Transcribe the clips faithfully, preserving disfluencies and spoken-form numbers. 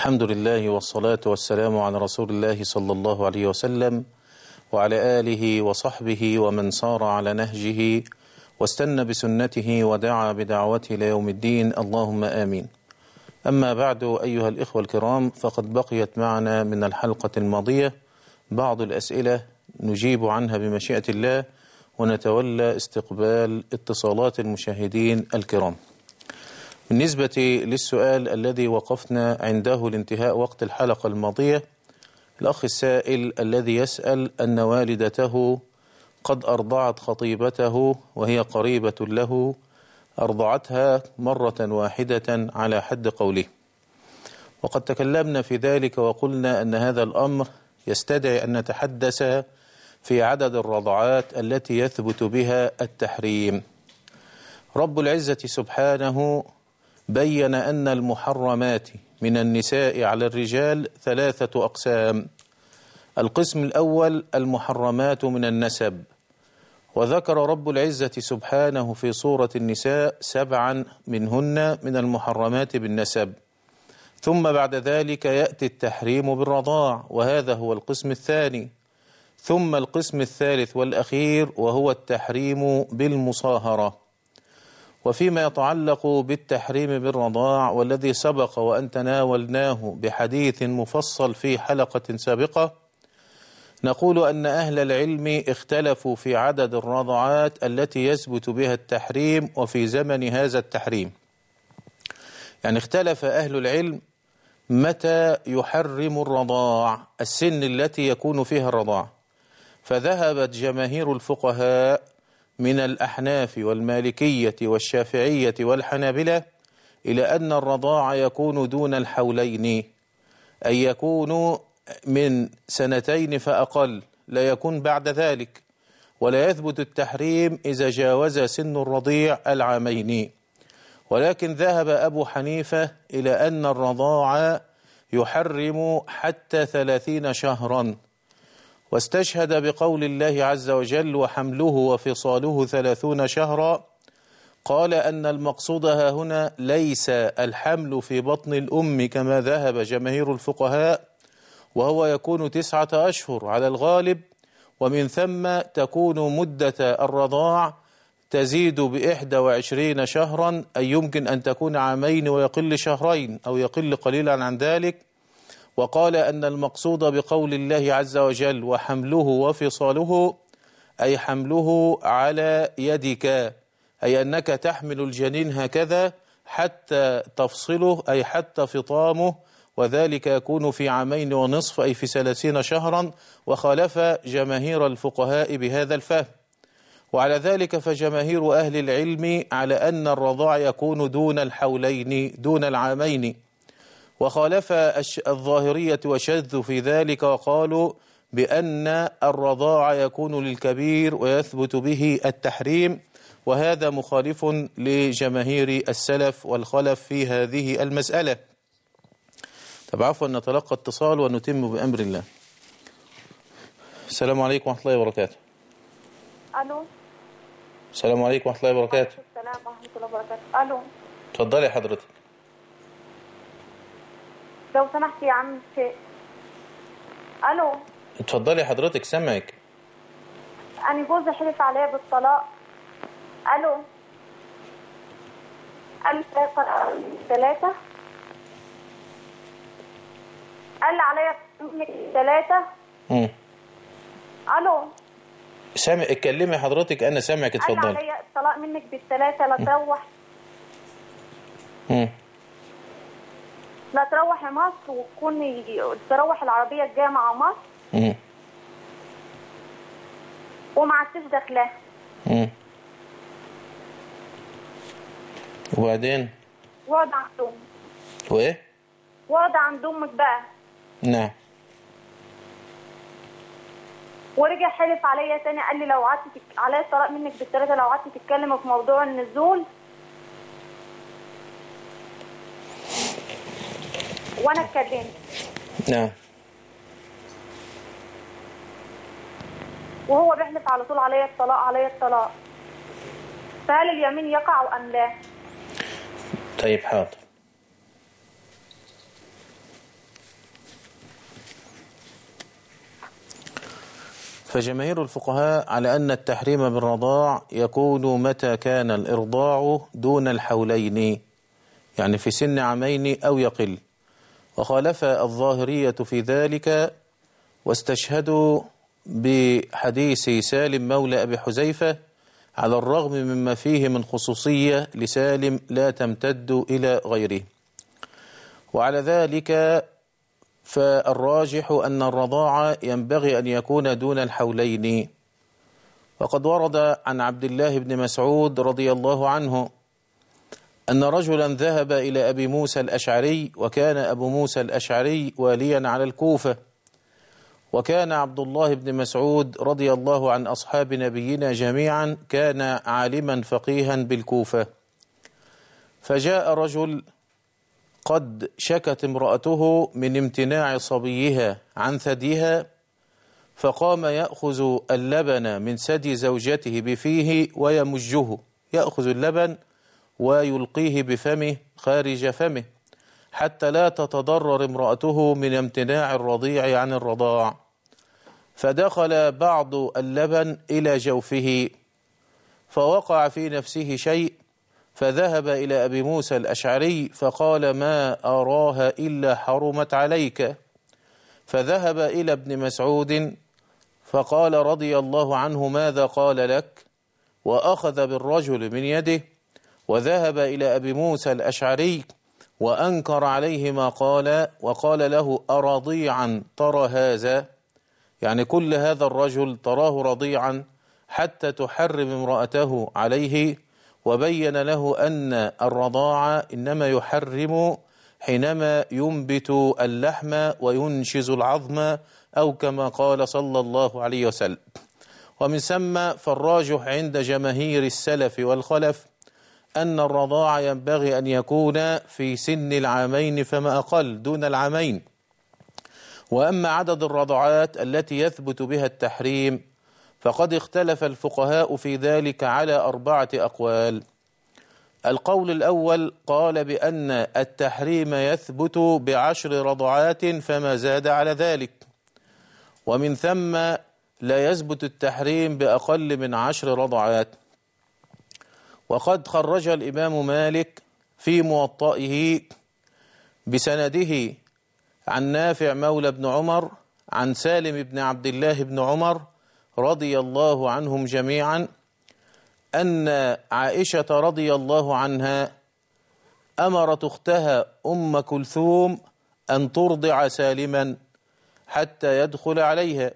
الحمد لله والصلاة والسلام على رسول الله صلى الله عليه وسلم وعلى آله وصحبه ومن سار على نهجه واستنى بسنته ودعا بدعوته إلى يوم الدين، اللهم آمين. أما بعد، أيها الإخوة الكرام، فقد بقيت معنا من الحلقة الماضية بعض الأسئلة نجيب عنها بمشيئة الله، ونتولى استقبال اتصالات المشاهدين الكرام. بالنسبة للسؤال الذي وقفنا عنده لانتهاء وقت الحلقة الماضية، الأخ السائل الذي يسأل أن والدته قد أرضعت خطيبته وهي قريبة له، أرضعتها مرة واحدة على حد قوله، وقد تكلمنا في ذلك وقلنا أن هذا الأمر يستدعي أن نتحدث في عدد الرضعات التي يثبت بها التحريم. رب العزة سبحانه بين أن المحرمات من النساء على الرجال ثلاثة أقسام. القسم الأول المحرمات من النسب، وذكر رب العزة سبحانه في سورة النساء سبعا منهن من المحرمات بالنسب، ثم بعد ذلك يأتي التحريم بالرضاع، وهذا هو القسم الثاني، ثم القسم الثالث والأخير وهو التحريم بالمصاهرة. وفيما يتعلق بالتحريم بالرضاع والذي سبق وأن تناولناه بحديث مفصل في حلقة سابقة، نقول أن أهل العلم اختلفوا في عدد الرضعات التي يثبت بها التحريم وفي زمن هذا التحريم. يعني اختلف أهل العلم متى يحرم الرضاع، السن التي يكون فيها الرضاع، فذهبت جماهير الفقهاء من الأحناف والمالكية والشافعية والحنابلة إلى أن الرضاع يكون دون الحولين، أي يكون من سنتين فأقل، لا يكون بعد ذلك، ولا يثبت التحريم إذا جاوز سن الرضيع العامين. ولكن ذهب أبو حنيفة إلى أن الرضاع يحرم حتى ثلاثين شهرا، واستشهد بقول الله عز وجل وحمله وفصاله ثلاثون شهرا. قال أن المقصود ها هنا ليس الحمل في بطن الأم كما ذهب جماهير الفقهاء، وهو يكون تسعة أشهر على الغالب، ومن ثم تكون مدة الرضاع تزيد بإحدى وعشرين شهرا، أي يمكن أن تكون عامين ويقل شهرين أو يقل قليلا عن ذلك. وقال أن المقصود بقول الله عز وجل وحمله وفصاله أي حمله على يدك، أي أنك تحمل الجنين هكذا حتى تفصله، أي حتى فطامه، وذلك يكون في عامين ونصف أي في ثلاثين شهرا، وخالف جماهير الفقهاء بهذا الفهم. وعلى ذلك فجماهير أهل العلم على أن الرضاع يكون دون الحولين دون العامين، وخالف الظاهرية وشذوا في ذلك وقالوا بأن الرضاع يكون للكبير ويثبت به التحريم، وهذا مخالف لجماهير السلف والخلف في هذه المسألة. طب عفوا نتلقى اتصال ونتم بأمر الله. السلام عليكم ورحمة الله وبركاته. ألو. السلام عليكم ورحمة الله وبركاته. السلام ورحمة الله وبركاته. ألو. اتفضلي حضرتك. لو سمحت يا عم شيء. ألو. اتفضلي حضرتك، سامعك. أنا جوزي حلف عليا بالطلاق. ألو. قال لي ثلاثة. قال لي عليا منك ثلاثة. امم ألو. سامع، اتكلمي حضرتك، أنا سامعك، اتفضلي. قال لي عليا الطلاق منك بالثلاثة، لا تروح. امم لا تروحي مصر وتكوني تروح العربية الجاية مع مصر. امم وما عدتش داخلها. امم وبعدين؟ واقعد عند أمك. وإيه؟ واقعد عند أمك بقى. نعم. ورجع حلف عليا تاني، قال لي لو قعدت تك... عليا الطلاق منك بالثلاثة، لو قعدت تتكلم في موضوع النزول. وانا اتكلمت. نعم. وهو بيحلف على طول عليا الطلاق عليا الطلاق. فهل اليمين يقع ام لا؟ طيب حاضر. فجماهير الفقهاء على أن التحريم بالرضاع يكون متى كان الإرضاع دون الحولين، يعني في سن عامين أو يقل. وخالف الظاهرية في ذلك واستشهدوا بحديث سالم مولى أبي حذيفة على الرغم مما فيه من خصوصية لسالم لا تمتد إلى غيره. وعلى ذلك فالراجح أن الرضاعة ينبغي أن يكون دون الحولين. وقد ورد عن عبد الله بن مسعود رضي الله عنه أن رجلا ذهب إلى أبي موسى الأشعري، وكان أبو موسى الأشعري واليا على الكوفة، وكان عبد الله بن مسعود رضي الله عن أصحاب نبينا جميعا كان عالما فقيها بالكوفة. فجاء رجل قد شكت امرأته من امتناع صبيها عن ثديها، فقام يأخذ اللبن من ثدي زوجته بفيه ويمجه، يأخذ اللبن ويلقيه بفمه خارج فمه حتى لا تتضرر امرأته من امتناع الرضيع عن الرضاع. فدخل بعض اللبن إلى جوفه فوقع في نفسه شيء، فذهب إلى أبي موسى الأشعري فقال: ما أراها إلا حرمت عليك. فذهب إلى ابن مسعود فقال رضي الله عنه: ماذا قال لك؟ وأخذ بالرجل من يده وذهب إلى أبي موسى الأشعري وأنكر عليه ما قال، وقال له: أرضيعا ترى هذا؟ يعني كل هذا الرجل تراه رضيعا حتى تحرم امرأته عليه. وبين له أن الرضاعة إنما يحرم حينما ينبت اللحم وينشز العظم، أو كما قال صلى الله عليه وسلم. ومن ثم فالراجح عند جماهير السلف والخلف أن الرضاعة ينبغي أن يكون في سن العامين فما أقل دون العامين. وأما عدد الرضعات التي يثبت بها التحريم فقد اختلف الفقهاء في ذلك على أربعة أقوال. القول الأول قال بأن التحريم يثبت بعشر رضعات فما زاد على ذلك، ومن ثم لا يثبت التحريم بأقل من عشر رضعات. وقد خرج الإمام مالك في موطئه بسنده عن نافع مولى بن عمر عن سالم بن عبد الله بن عمر رضي الله عنهم جميعا أن عائشة رضي الله عنها أمرت أختها أم كلثوم أن ترضع سالما حتى يدخل عليها.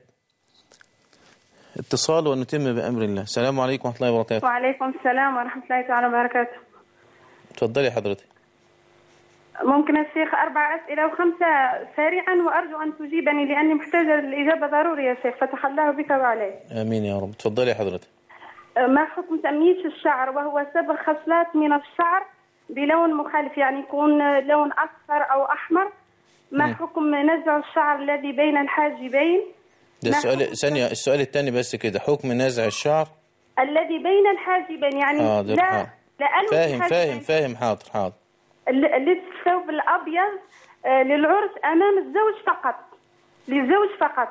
اتصال ونتم بأمر الله. السلام عليكم ورحمة الله وبركاته. وعليكم السلام ورحمة الله تعالى وبركاته. تفضلي حضرتك. ممكن الشيخ أربع أسئلة وخمسة سريعا، وأرجو أن تجيبني لأني محتاجة للإجابة ضروري يا شيخ، فتح الله بك وعليك. آمين يا رب. تفضلي حضرتك. ما حكم تمييز الشعر وهو صبغ خصلات من الشعر بلون مخالف، يعني يكون لون أصفر أو أحمر؟ ما م. حكم نزع الشعر الذي بين الحاجبين؟ ده السؤال ثانية. السؤال الثاني بس كده، حكم نزع الشعر الذي بين الحاجبين، يعني حاضر. لا حاضر. لأنه فاهم فاهم فاهم حاضر حاضر. للثوب الأبيض للعرس أمام الزوج فقط، للزوج فقط.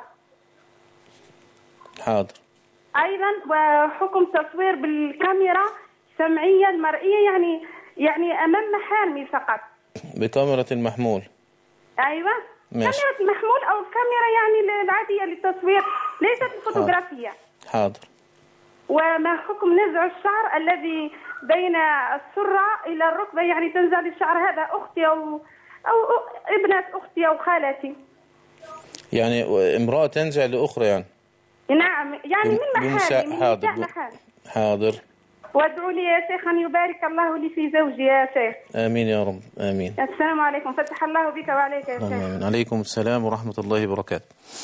حاضر. أيضا وحكم تصوير بالكاميرا السمعية المرئية، يعني يعني أمام محامي فقط بكاميرا المحمول. أيوة ماشي. كاميرا المحمول أو الكاميرا يعني العادية للتصوير، ليست الفوتوغرافية. حاضر. وما حكم نزع الشعر الذي بين السرة إلى الركبة، يعني تنزل الشعر؟ هذا أختي أو أو ابنة أختي أو خالتي. يعني امرأة تنزع لأخرى يعني؟ نعم، يعني من محالي من حاضر. محالي. حاضر. وادعوا لي يا شيخ أن يبارك الله لي في زوجي يا شيخ. آمين يا رب. آمين. السلام عليكم، فتح الله بك وعليك يا شيخ. آمين. عليكم السلام ورحمة الله وبركاته.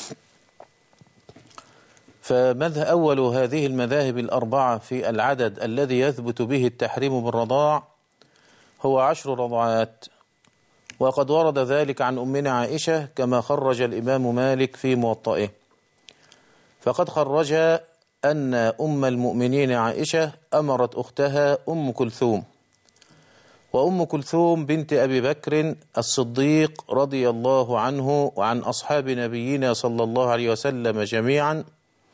فمذهب أول هذه المذاهب الأربعة في العدد الذي يثبت به التحريم بالرضاع هو عشر رضعات، وقد ورد ذلك عن أمنا عائشة كما خرج الإمام مالك في موطئه. فقد خرج أن أم المؤمنين عائشة أمرت أختها أم كلثوم، وأم كلثوم بنت أبي بكر الصديق رضي الله عنه وعن أصحاب نبينا صلى الله عليه وسلم جميعا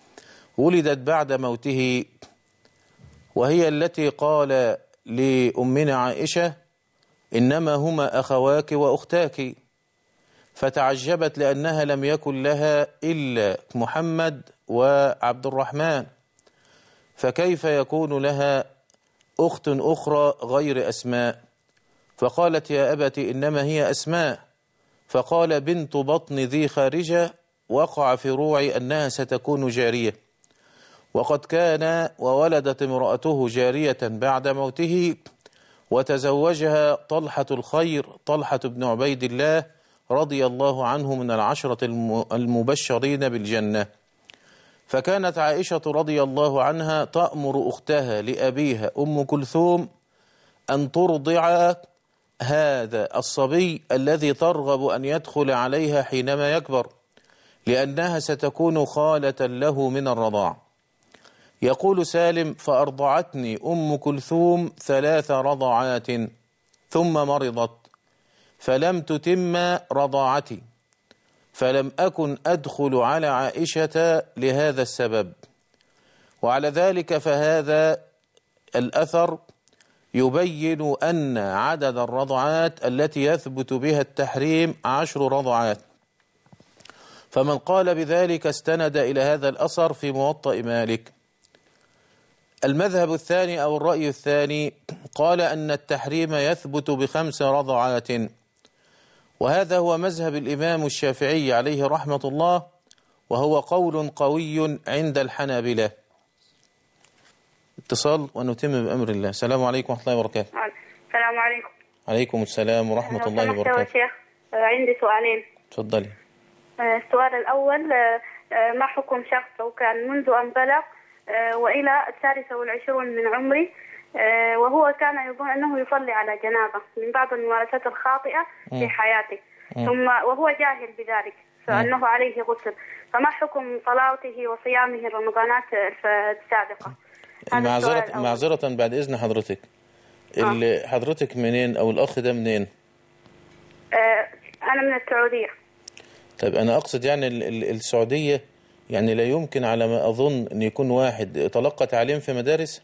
ولدت بعد موته، وهي التي قال لأمنا عائشة إنما هما أخواك وأختاك، فتعجبت لأنها لم يكن لها إلا محمد وعبد الرحمن، فكيف يكون لها أخت أخرى غير أسماء؟ فقالت يا أبت إنما هي أسماء. فقال بنت بطن ذي خارجة وقع في روعي أنها ستكون جارية، وقد كان وولدت امرأته جارية بعد موته، وتزوجها طلحة الخير طلحة بن عبيد الله رضي الله عنه من العشرة المبشرين بالجنة. فكانت عائشة رضي الله عنها تأمر أختها لأبيها أم كلثوم أن ترضع هذا الصبي الذي ترغب أن يدخل عليها حينما يكبر، لأنها ستكون خالة له من الرضاع. يقول سالم فأرضعتني أم كلثوم ثلاث رضعات ثم مرضت فلم تتم رضاعتي، فلم أكن أدخل على عائشة لهذا السبب. وعلى ذلك فهذا الأثر يبين أن عدد الرضعات التي يثبت بها التحريم عشر رضعات، فمن قال بذلك استند إلى هذا الأثر في موطأ مالك. المذهب الثاني أو الرأي الثاني قال أن التحريم يثبت بخمس رضعات، وهذا هو مذهب الإمام الشافعي عليه رحمة الله، وهو قول قوي عند الحنابلة. اتصال ونتم بأمر الله. السلام عليكم ورحمة الله وبركاته. السلام عليكم. عليكم السلام ورحمة الله وبركاته. شيخ عندي سؤالين. تفضلي. السؤال الأول ما حكم شخص لو كان منذ أن بلغ وإلى الثالثة والعشرون من عمري وهو كان يظن أنه يصلي على جنابة من بعض الممارسات الخاطئة في حياته، ثم وهو جاهل بذلك فأنه عليه غسل، فما حكم صلاته وصيامه الرمضانات السابقة؟ معذرة معذرة بعد إذن حضرتك، اللي حضرتك منين أو الأخ ده منين؟ آه أنا من السعودية. طيب أنا أقصد يعني السعودية يعني لا يمكن على ما أظن أن يكون واحد تلقى تعليم في مدارس؟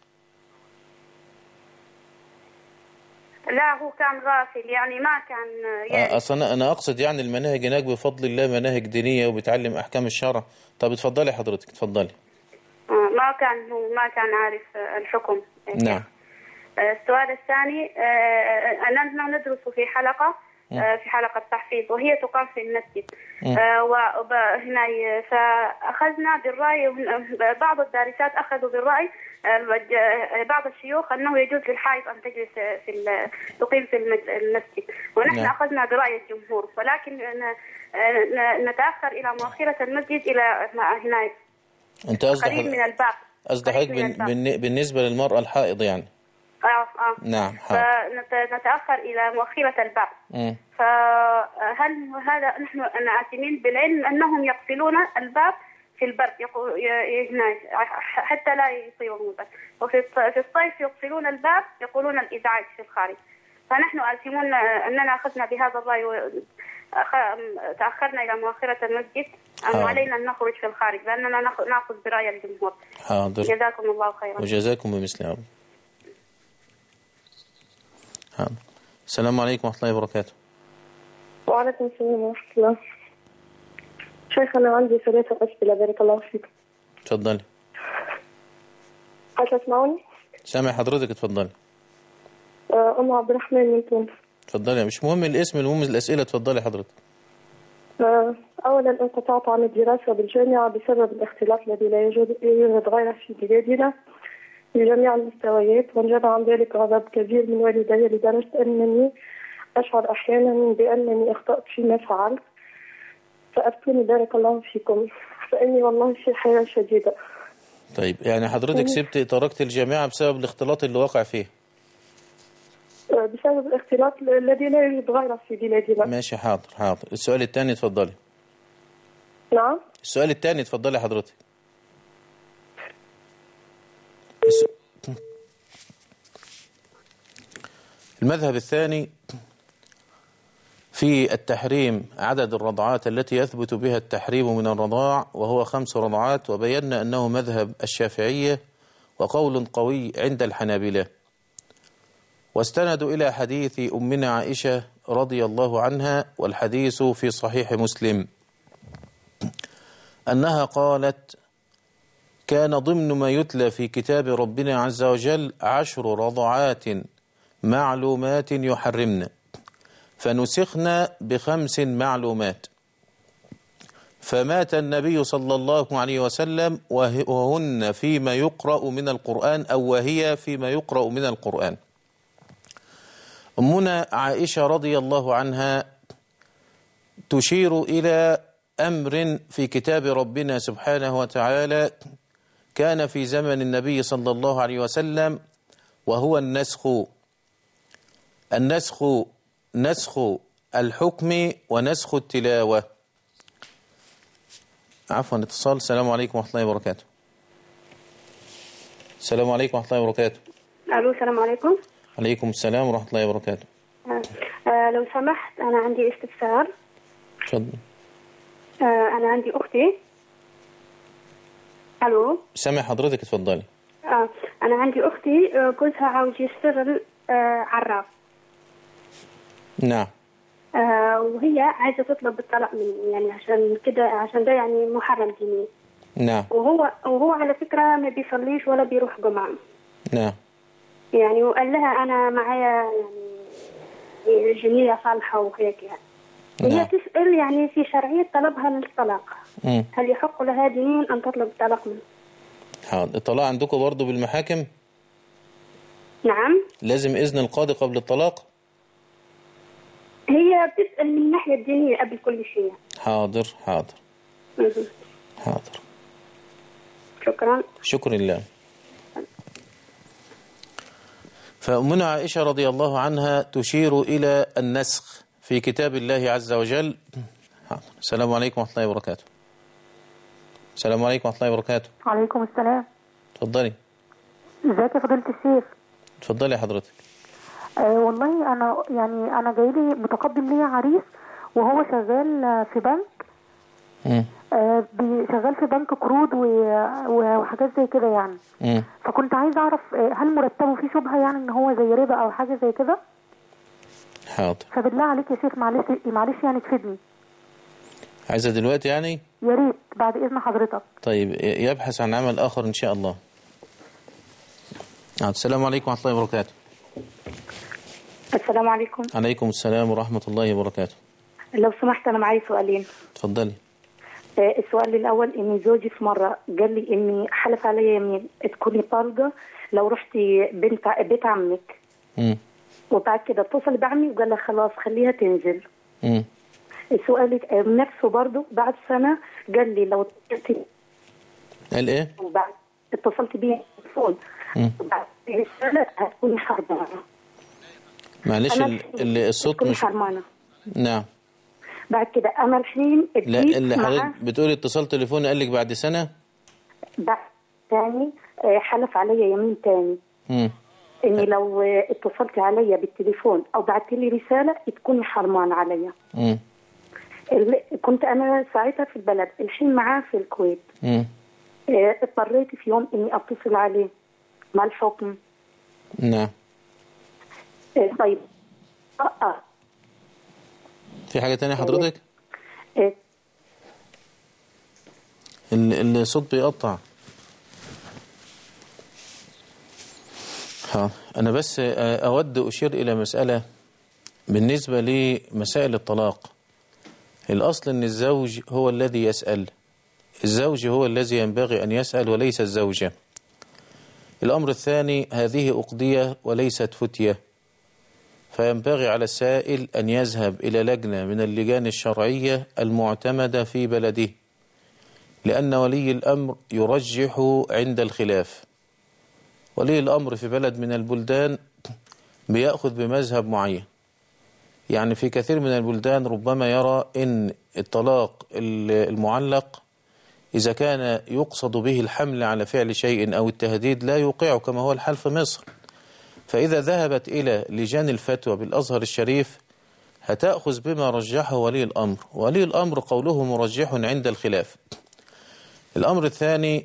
لا هو كان غافل يعني ما كان يعني. أصلا أنا أقصد يعني المناهج هناك بفضل الله مناهج دينية وبتعلم أحكام الشرع. طب اتفضلي حضرتك اتفضلي. ما كان هو ما كان عارف الحكم. نعم. السؤال الثاني أننا ندرس في حلقة في حلقة تحفيظ وهي تقام في المسجد، وهنا فأخذنا بالرأي بعض الدارسات أخذوا بالرأي بعض الشيوخ أنه يجوز للحائض أن تجلس في تقيم في المسجد، ونحن أخذنا برأي الجمهور، ولكن نتأخر إلى مؤخرة المسجد إلى هنا أنت قريب من الباب. قصدك بالنسبة للمرأة الحائض يعني؟ اه اه نعم. فنتأخر إلى مؤخرة الباب. م. فهل هذا نحن نعتمد بالعلم أنهم يقفلون الباب في البرد حتى لا يصيبهم البرد، وفي في الصيف يقفلون الباب يقولون الإزعاج في الخارج، فنحن آثمون أننا أخذنا بهذا الرأي وتأخرنا إلى مؤخرة المسجد أن علينا أن نخرج في الخارج لأننا نأخذ برأي الجمهور. حاضر. جزاكم الله خيرا. وجزاكم بمثل هذا. حاضر. السلام عليكم ورحمة الله وبركاته. وعليكم السلام ورحمة الله. شيخ أنا عندي ثلاثة أسئلة بارك الله فيك. تفضلي. هل تسمعوني؟ سامع حضرتك اتفضلي. أم عبد الرحمن من تونس. تفضلي، مش مهم الاسم المهم الأسئلة، تفضلي حضرتك. أولا انقطعت عن الدراسة بالجامعة بسبب الاختلاط الذي لا يوجد غيره في بلادنا بجميع المستويات، وانجب عن ذلك غضب كبير من والدي لدرجة أنني أشعر أحيانا بأنني أخطأت فيما فعلت، فأفتوني بارك الله فيكم، فإني والله في حيرة شديدة. طيب يعني حضرتك سبت تركت الجامعة بسبب الاختلاط اللي وقع فيه؟ بسبب الاختلاط الذي لا يوجد غيره في بلادنا. ماشي حاضر حاضر. السؤال الثاني اتفضلي. نعم. السؤال الثاني اتفضلي حضرتك. المذهب الثاني في التحريم عدد الرضعات التي يثبت بها التحريم من الرضاع، وهو خمس رضعات، وبينا أنه مذهب الشافعية وقول قوي عند الحنابلة، واستندوا إلى حديث أمنا عائشة رضي الله عنها، والحديث في صحيح مسلم، أنها قالت: كان ضمن ما يتلى في كتاب ربنا عز وجل عشر رضعات معلومات يحرمن، فنسخنا بخمس معلومات، فمات النبي صلى الله عليه وسلم وهن فيما يقرأ من القرآن، أو وهي فيما يقرأ من القرآن. أمنا عائشة رضي الله عنها تشير إلى أمر في كتاب ربنا سبحانه وتعالى كان في زمن النبي صلى الله عليه وسلم، وهو النسخ. النسخ نسخ الحكم ونسخ التلاوة. عفوا اتصال. السلام عليكم ورحمة الله وبركاته. السلام عليكم ورحمة الله وبركاته. الو السلام عليكم. عليكم السلام ورحمة الله وبركاته. آه. آه لو سمحت أنا عندي استفسار. تفضل. آه أنا عندي أختي. الو سامع حضرتك، اتفضلي. آه أنا عندي أختي آه جوزها عاوز يشتغل آه عراف. نعم. آه وهي عايزة تطلب الطلاق مني، يعني عشان كده، عشان ده يعني محرم ديني. نعم. وهو وهو على فكرة ما بيصليش ولا بيروح جمعة. نعم. يعني وقال لها أنا معايا يعني جنية صالحة وهيك يعني. نعم. هي تسأل يعني في شرعية طلبها للطلاق. مم. هل يحق لها دينيا أن تطلب الطلاق منه؟ حاضر. الطلاق عندكم برضو بالمحاكم؟ نعم. لازم إذن القاضي قبل الطلاق؟ هي بتسأل من الناحية الدينية قبل كل شيء. حاضر حاضر. مم. حاضر. شكرا. شكر لله. فأمنا عائشة رضي الله عنها تشير إلى النسخ في كتاب الله عز وجل. السلام عليكم ورحمة الله وبركاته. السلام عليكم ورحمة الله وبركاته. وعليكم السلام. اتفضلي. ازيك يا فضيلة الشيخ؟ اتفضلي يا حضرتك. آه والله أنا يعني أنا جاي لي متقدم لي عريس، وهو شغال في بنك. مم. آه شغال في بنك قروض وحاجات زي كده يعني. مم. فكنت عايز أعرف هل مرتبه فيه شبهة، يعني إن هو زي ربا أو حاجة زي كده؟ حاضر. فبالله عليك يا شيخ معلش معلش يعني تفيدني. عايزة دلوقتي يعني؟ يا ريت بعد إذن حضرتك. طيب يبحث عن عمل آخر إن شاء الله. السلام عليكم ورحمة الله وبركاته. السلام عليكم. عليكم السلام ورحمة الله وبركاته. لو سمحت أنا معي سؤالين. اتفضلي. آه السؤال الأول إن زوجي في مرة قال لي إني حلف علي يمين تكوني طالقة لو رحتي بنت بيت عمك. امم وبعد كده اتصل بعمي وقال لها خلاص خليها تنزل. امم السؤال نفسه برضه بعد سنة قال لي لو اتصلتي. قال إيه؟ وبعد اتصلت بيه التليفون وبعد رسالة هتكوني حرمانة. معلش ال- الصوت مش حرمانة. نعم. بعد كده أنا الحين لا اللي حضرتك بتقولي اتصال تليفوني قال لك بعد سنة؟ بعد تاني حلف علي يمين تاني. امم إني لو اتصلت علي بالتليفون أو بعت لي رسالة تكوني حرمان علي. امم كنت أنا ساعتها في البلد، الحين معاه في الكويت. امم اضطريت في يوم إني أتصل عليه مع الحكم. نعم. طيب آه آه. في حاجة تانية حضرتك؟ إيه؟ الصوت بيقطع. ها أنا بس أود أشير إلى مسألة بالنسبة لمسائل الطلاق. الأصل أن الزوج هو الذي يسأل، الزوج هو الذي ينبغي أن يسأل وليس الزوجة. الأمر الثاني هذه أقضية وليست فتية، فينبغي على السائل أن يذهب إلى لجنة من اللجان الشرعية المعتمدة في بلده، لأن ولي الأمر يرجح عند الخلاف. ولي الأمر في بلد من البلدان بيأخذ بمذهب معين، يعني في كثير من البلدان ربما يرى أن الطلاق المعلق إذا كان يقصد به الحمل على فعل شيء أو التهديد لا يوقعه، كما هو الحال في مصر. فإذا ذهبت إلى لجان الفتوى بالأزهر الشريف هتأخذ بما رجحه ولي الأمر. ولي الأمر قوله مرجح عند الخلاف. الأمر الثاني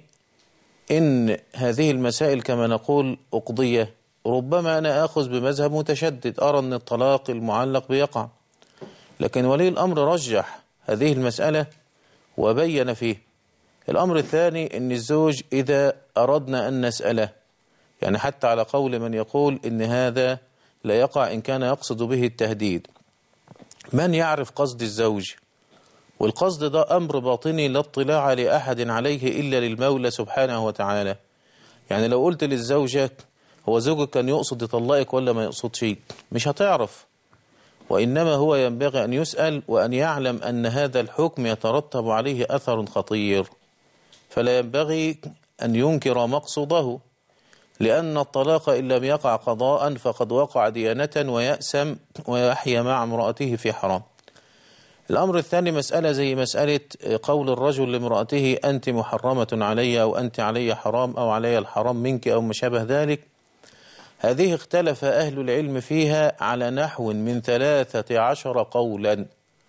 إن هذه المسائل كما نقول أقضية، ربما أنا أخذ بمذهب متشدد أرى أن الطلاق المعلق بيقع، لكن ولي الأمر رجح هذه المسألة وبين فيه. الأمر الثاني إن الزوج إذا أردنا أن نسأله، يعني حتى على قول من يقول إن هذا لا يقع إن كان يقصد به التهديد، من يعرف قصد الزوج؟ والقصد ده أمر باطني لا اطلاع لأحد عليه إلا للمولى سبحانه وتعالى. يعني لو قلت للزوجة هو زوجك كان يقصد يطلقك ولا ما يقصدش، مش هتعرف، وإنما هو ينبغي أن يسأل وأن يعلم أن هذا الحكم يترتب عليه أثر خطير، فلا ينبغي أن ينكر مقصوده، لأن الطلاق إن لم يقع قضاء فقد وقع ديانة ويأسم ويحيا مع امرأته في حرام. الأمر الثاني مسألة زي مسألة قول الرجل لامرأته أنت محرمة علي أو أنت علي حرام أو علي الحرام منك أو ما شابه ذلك. هذه اختلف أهل العلم فيها على نحو من ثلاثة عشر قولا،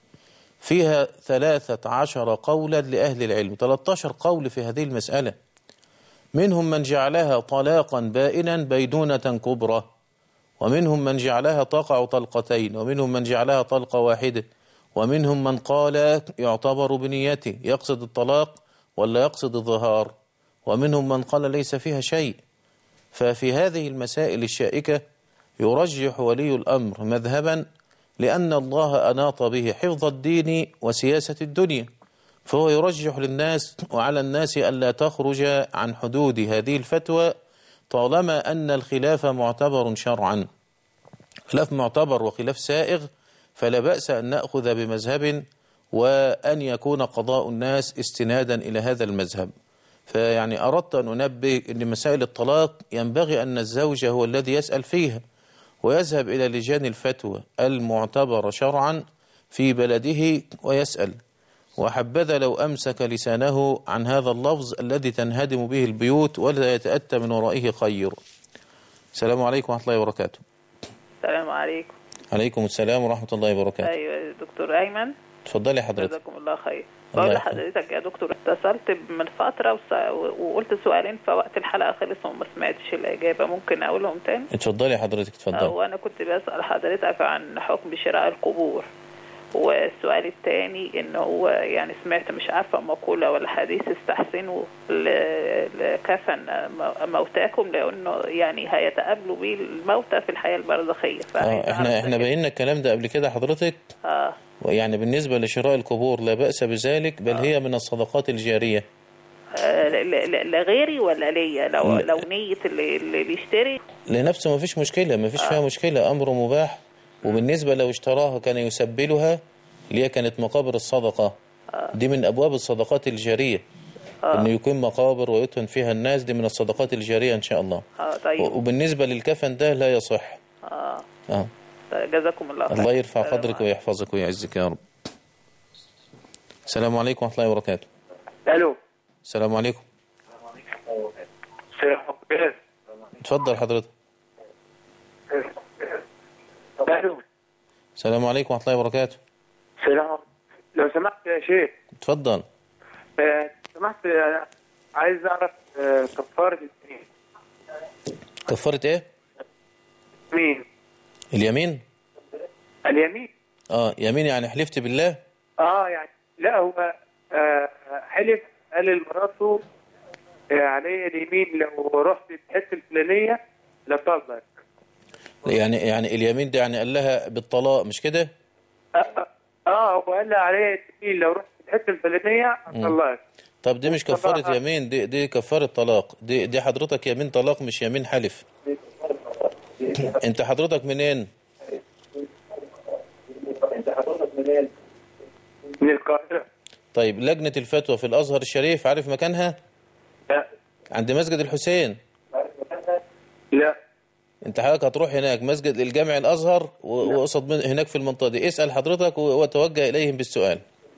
فيها ثلاثة عشر قولا لأهل العلم، ثلاثة عشر قول في هذه المسألة. منهم من جعلها طلاقا بائنا بينونة كبرى، ومنهم من جعلها تقع طلقتين، ومنهم من جعلها طلقة واحدة، ومنهم من قال يعتبر بنيته يقصد الطلاق ولا يقصد الظهار، ومنهم من قال ليس فيها شيء. ففي هذه المسائل الشائكة يرجح ولي الأمر مذهبا لأن الله أناط به حفظ الدين وسياسة الدنيا، فهو يرجح للناس وعلى الناس ألا تخرج عن حدود هذه الفتوى طالما أن الخلاف معتبر شرعا. خلاف معتبر وخلاف سائغ فلا بأس أن نأخذ بمذهب وأن يكون قضاء الناس استنادا إلى هذا المذهب. فيعني أردت أن أنبه أن مسائل الطلاق ينبغي أن الزوج هو الذي يسأل فيها ويذهب إلى لجان الفتوى المعتبرة شرعا في بلده ويسأل، وحبذا لو أمسك لسانه عن هذا اللفظ الذي تنهدم به البيوت ولا يتأتى من ورائه خير. السلام عليكم ورحمة الله وبركاته. السلام عليكم. عليكم السلام ورحمة الله وبركاته. أيوة دكتور أيمن. تفضلي حضرتك. جزاكم الله خير. بقول لحضرتك يا دكتور اتصلت من فترة وقلت سؤالين فوقت الحلقة خلص وما سمعتش الإجابة، ممكن أقولهم تاني؟ اتفضلي حضرتك اتفضلي. وأنا كنت بسأل حضرتك عن حكم شراء القبور، والسؤال الثاني إنه هو يعني سمعت مش عارفة مقولة ولا حديث استحسنوا لكفن موتاكم لأنه يعني هيتقابلوا بيه الموتى في الحياة البرزخية. اه احنا احنا بينا الكلام ده قبل كده حضرتك. اه ويعني بالنسبة لشراء القبور لا بأس بذلك، بل آه. هي من الصدقات الجارية. آه لغيري ولا ليا؟ لو لو نية اللي, اللي بيشتري لنفسه ما فيش مشكلة، ما فيش آه. فيها مشكلة، أمر مباح. وبالنسبة لو اشتراها كان يسبلها اللي هي كانت مقابر الصدقة. آه. دي من أبواب الصدقات الجارية. آه. إنه يكون مقابر ويدفن فيها الناس، دي من الصدقات الجارية إن شاء الله. آه طيب. وبالنسبة للكفن ده لا يصح. آه. آه. جزاكم الله خير. الله يرفع قدرك ويحفظك ويعزك يا رب. السلام عليكم ورحمة الله وبركاته. الو. السلام عليكم. السلام عليكم. اتفضل حضرتك. الو. السلام عليكم ورحمة الله وبركاته. السلام. لو سمحت يا شيخ. اتفضل. آه، سمحت آه، عايز اعرف آه، كفارة اليمين. كفارة ايه؟ مين؟ اليمين؟ اليمين. اه يمين يعني حلفت بالله؟ اه يعني لا هو آه حلف قال لمراته آه علي اليمين لو رحت الحته الفلانيه لطلقك. يعني يعني اليمين ده يعني قال لها بالطلاق مش كده؟ اه, آه هو قال لها علي اليمين لو رحت الحته الفلانيه هطلقك. طب دي مش كفاره يمين، دي دي كفاره طلاق، دي دي حضرتك يمين طلاق مش يمين حلف. انت حضرتك منين؟ انت حضرتك منين؟ من القاهره. طيب لجنه الفتوى في الازهر الشريف عارف مكانها؟ لا. عند مسجد الحسين؟ لا. انت حضرتك هتروح هناك مسجد الجامع الازهر وقصد هناك في المنطقه دي، اسال حضرتك وتوجه اليهم بالسؤال.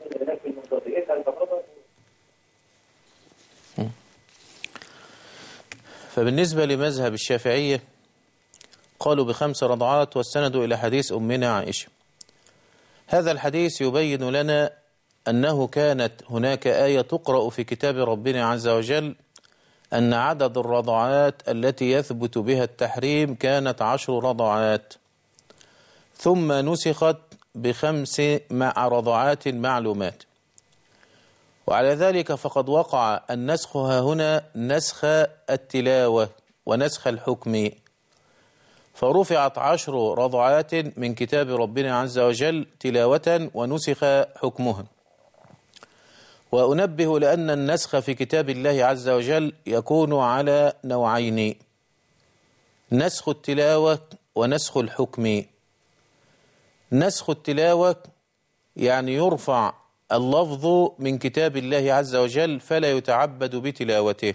فبالنسبه لمذهب الشافعيه قالوا بخمس رضعات واستندوا الى حديث امنا عائشه. هذا الحديث يبين لنا أنه كانت هناك آية تقرأ في كتاب ربنا عز وجل أن عدد الرضعات التي يثبت بها التحريم كانت عشر رضعات، ثم نسخت بخمس مع رضعات معلومات. وعلى ذلك فقد وقع النسخ ها هنا نسخ التلاوة ونسخ الحكم، فرفعت عشر رضعات من كتاب ربنا عز وجل تلاوة ونسخ حكمها. وأنبه لأن النسخ في كتاب الله عز وجل يكون على نوعين: نسخ التلاوة ونسخ الحكم. نسخ التلاوة يعني يرفع اللفظ من كتاب الله عز وجل فلا يتعبد بتلاوته،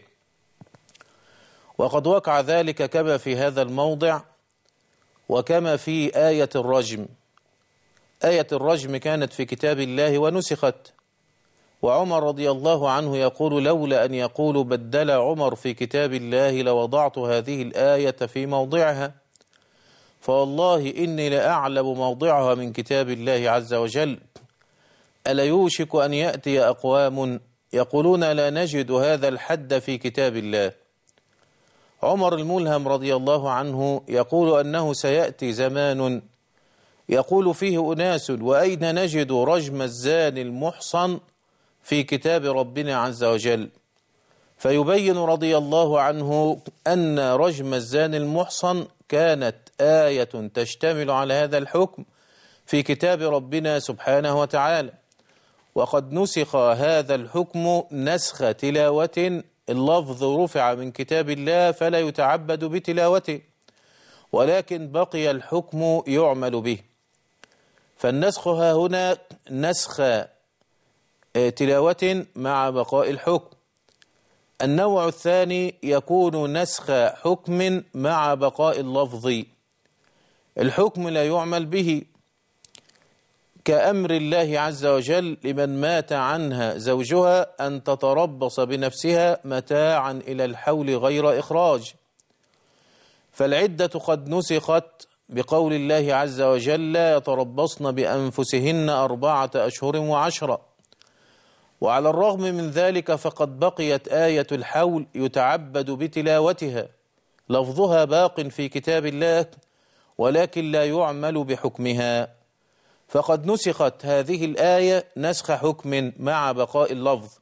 وقد وقع ذلك كما في هذا الموضع وكما في آية الرجم. آية الرجم كانت في كتاب الله ونسخت، وعمر رضي الله عنه يقول: لولا أن يقول بدل عمر في كتاب الله لوضعت هذه الآية في موضعها، فوالله إني لأعلم موضعها من كتاب الله عز وجل. ألا يوشك أن يأتي أقوام يقولون لا نجد هذا الحد في كتاب الله. عمر الملهم رضي الله عنه يقول أنه سيأتي زمان يقول فيه أناس: وأين نجد رجم الزاني المحصن في كتاب ربنا عز وجل؟ فيبين رضي الله عنه أن رجم الزاني المحصن كانت آية تشتمل على هذا الحكم في كتاب ربنا سبحانه وتعالى، وقد نسخ هذا الحكم نسخ تلاوة، اللفظ رفع من كتاب الله فلا يتعبد بتلاوته، ولكن بقي الحكم يعمل به. فالنسخ ها هنا نسخ تلاوة مع بقاء الحكم. النوع الثاني يكون نسخ حكم مع بقاء اللفظ، الحكم لا يعمل به، كأمر الله عز وجل لمن مات عنها زوجها أن تتربص بنفسها متاعا إلى الحول غير إخراج، فالعدة قد نسخت بقول الله عز وجل: يتربصن بأنفسهن أربعة أشهر وعشرة. وعلى الرغم من ذلك فقد بقيت آية الحول يتعبد بتلاوتها، لفظها باق في كتاب الله ولكن لا يعمل بحكمها، فقد نسخت هذه الآية نسخ حكم مع بقاء اللفظ.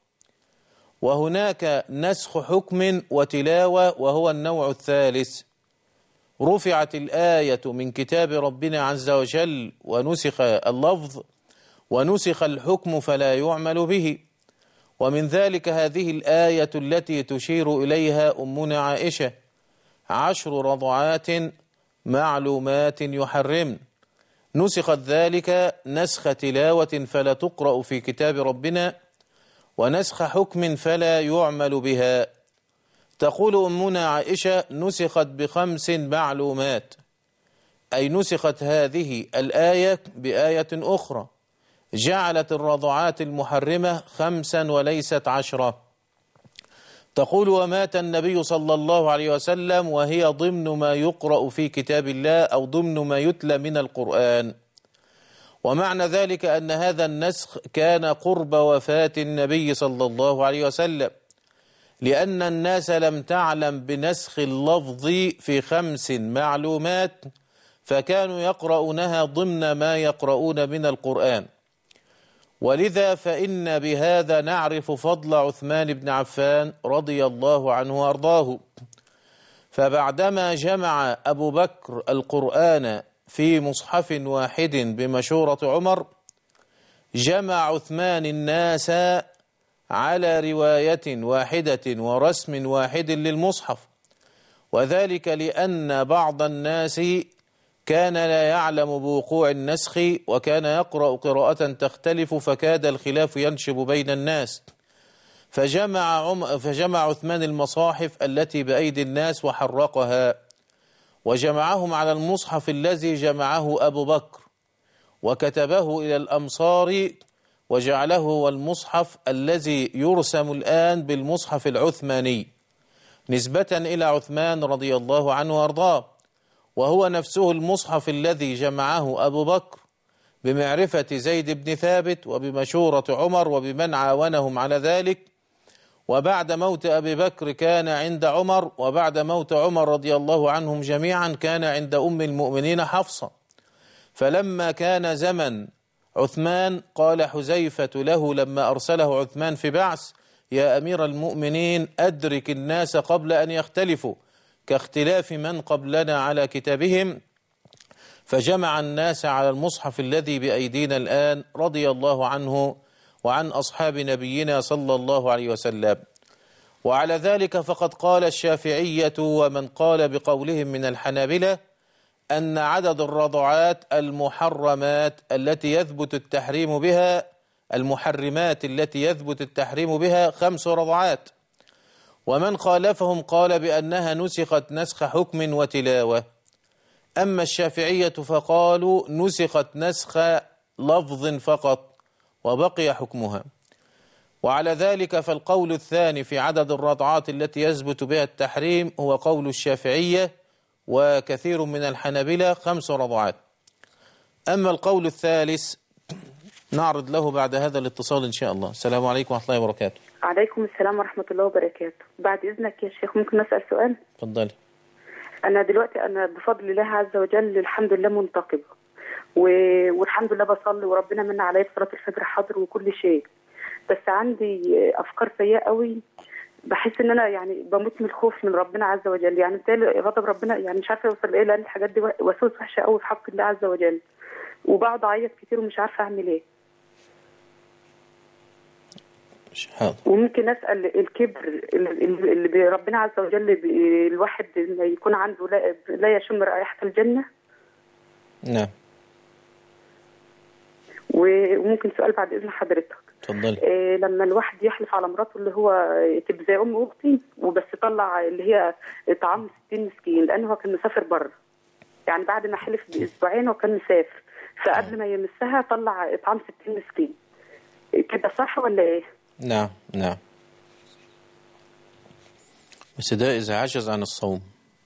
وهناك نسخ حكم وتلاوة وهو النوع الثالث: رفعت الآية من كتاب ربنا عز وجل ونسخ اللفظ ونسخ الحكم فلا يعمل به. ومن ذلك هذه الآية التي تشير إليها أمنا عائشة: عشر رضعات معلومات يحرمن. نسخت ذلك نسخ تلاوة فلا تقرأ في كتاب ربنا، ونسخ حكم فلا يعمل بها. تقول أمنا عائشة: نسخت بخمس معلومات، أي نسخت هذه الآية بآية أخرى جعلت الرضعات المحرمة خمسا وليست عشرة. تقول: ومات النبي صلى الله عليه وسلم وهي ضمن ما يقرأ في كتاب الله أو ضمن ما يتلى من القرآن. ومعنى ذلك أن هذا النسخ كان قرب وفاة النبي صلى الله عليه وسلم، لأن الناس لم تعلم بنسخ اللفظ في خمس معلومات، فكانوا يقرؤونها ضمن ما يقرؤون من القرآن. ولذا فإن بهذا نعرف فضل عثمان بن عفان رضي الله عنه وأرضاه. فبعدما جمع أبو بكر القرآن في مصحف واحد بمشورة عمر، جمع عثمان الناس على رواية واحدة ورسم واحد للمصحف، وذلك لأن بعض الناس كان لا يعلم بوقوع النسخ وكان يقرأ قراءة تختلف، فكاد الخلاف ينشب بين الناس. فجمع, عم فجمع عثمان المصاحف التي بأيدي الناس وحرقها، وجمعهم على المصحف الذي جمعه أبو بكر، وكتبه إلى الأمصار وجعله هو المصحف الذي يرسم الآن بالمصحف العثماني نسبة إلى عثمان رضي الله عنه وأرضاه، وهو نفسه المصحف الذي جمعه أبو بكر بمعرفة زيد بن ثابت وبمشورة عمر وبمن عاونهم على ذلك. وبعد موت أبي بكر كان عند عمر، وبعد موت عمر رضي الله عنهم جميعا كان عند أم المؤمنين حفصة. فلما كان زمن عثمان قال حذيفة له لما أرسله عثمان في بعث: يا أمير المؤمنين أدرك الناس قبل أن يختلفوا كاختلاف من قبلنا على كتابهم. فجمع الناس على المصحف الذي بأيدينا الآن رضي الله عنه وعن أصحاب نبينا صلى الله عليه وسلم. وعلى ذلك فقد قال الشافعية ومن قال بقولهم من الحنابلة أن عدد الرضعات المحرمات التي يثبت التحريم بها المحرمات التي يثبت التحريم بها خمس رضعات. ومن خالفهم قال بأنها نسخت نسخ حكم وتلاوة. أما الشافعية فقالوا نسخت نسخ لفظ فقط وبقي حكمها. وعلى ذلك فالقول الثاني في عدد الرضعات التي يثبت بها التحريم هو قول الشافعية وكثير من الحنابلة خمس رضعات. أما القول الثالث نعرض له بعد هذا الاتصال إن شاء الله. السلام عليكم ورحمة الله وبركاته. عليكم السلام ورحمة الله وبركاته. بعد إذنك يا شيخ ممكن أسأل سؤال؟ تفضلي. أنا دلوقتي أنا بفضل الله عز وجل الحمد لله منتقبة و... والحمد لله بصلي وربنا من عليا في صلاة الفجر حاضر وكل شيء، بس عندي أفكار سيئة قوي، بحس إن أنا يعني بموت من الخوف من ربنا عز وجل، يعني بالتالي غضب ربنا يعني مش عارفة أوصل إيه، لأن الحاجات دي وسوس وحشة قوي في حق الله عز وجل، وبقعد أعيط كتير ومش عارفة أعمل إيه. حاضر. وممكن أسأل الكبر اللي بربنا عز وجل الواحد يكون عنده لا, لا يشم رائحة الجنة؟ نعم. وممكن سؤال بعد إذن حضرتك. تفضلي. إيه لما الواحد يحلف على مراته اللي هو تبقى زي أم أختي وبس طلع اللي هي طعام ستين مسكين، لأنه هو كان مسافر بره، يعني بعد ما حلف بأسبوعين وكان مسافر، فقبل ما يمسها طلع طعام ستين مسكين، كده صح ولا إيه؟ نعم نعم، بس ده إذا عجز عن الصوم.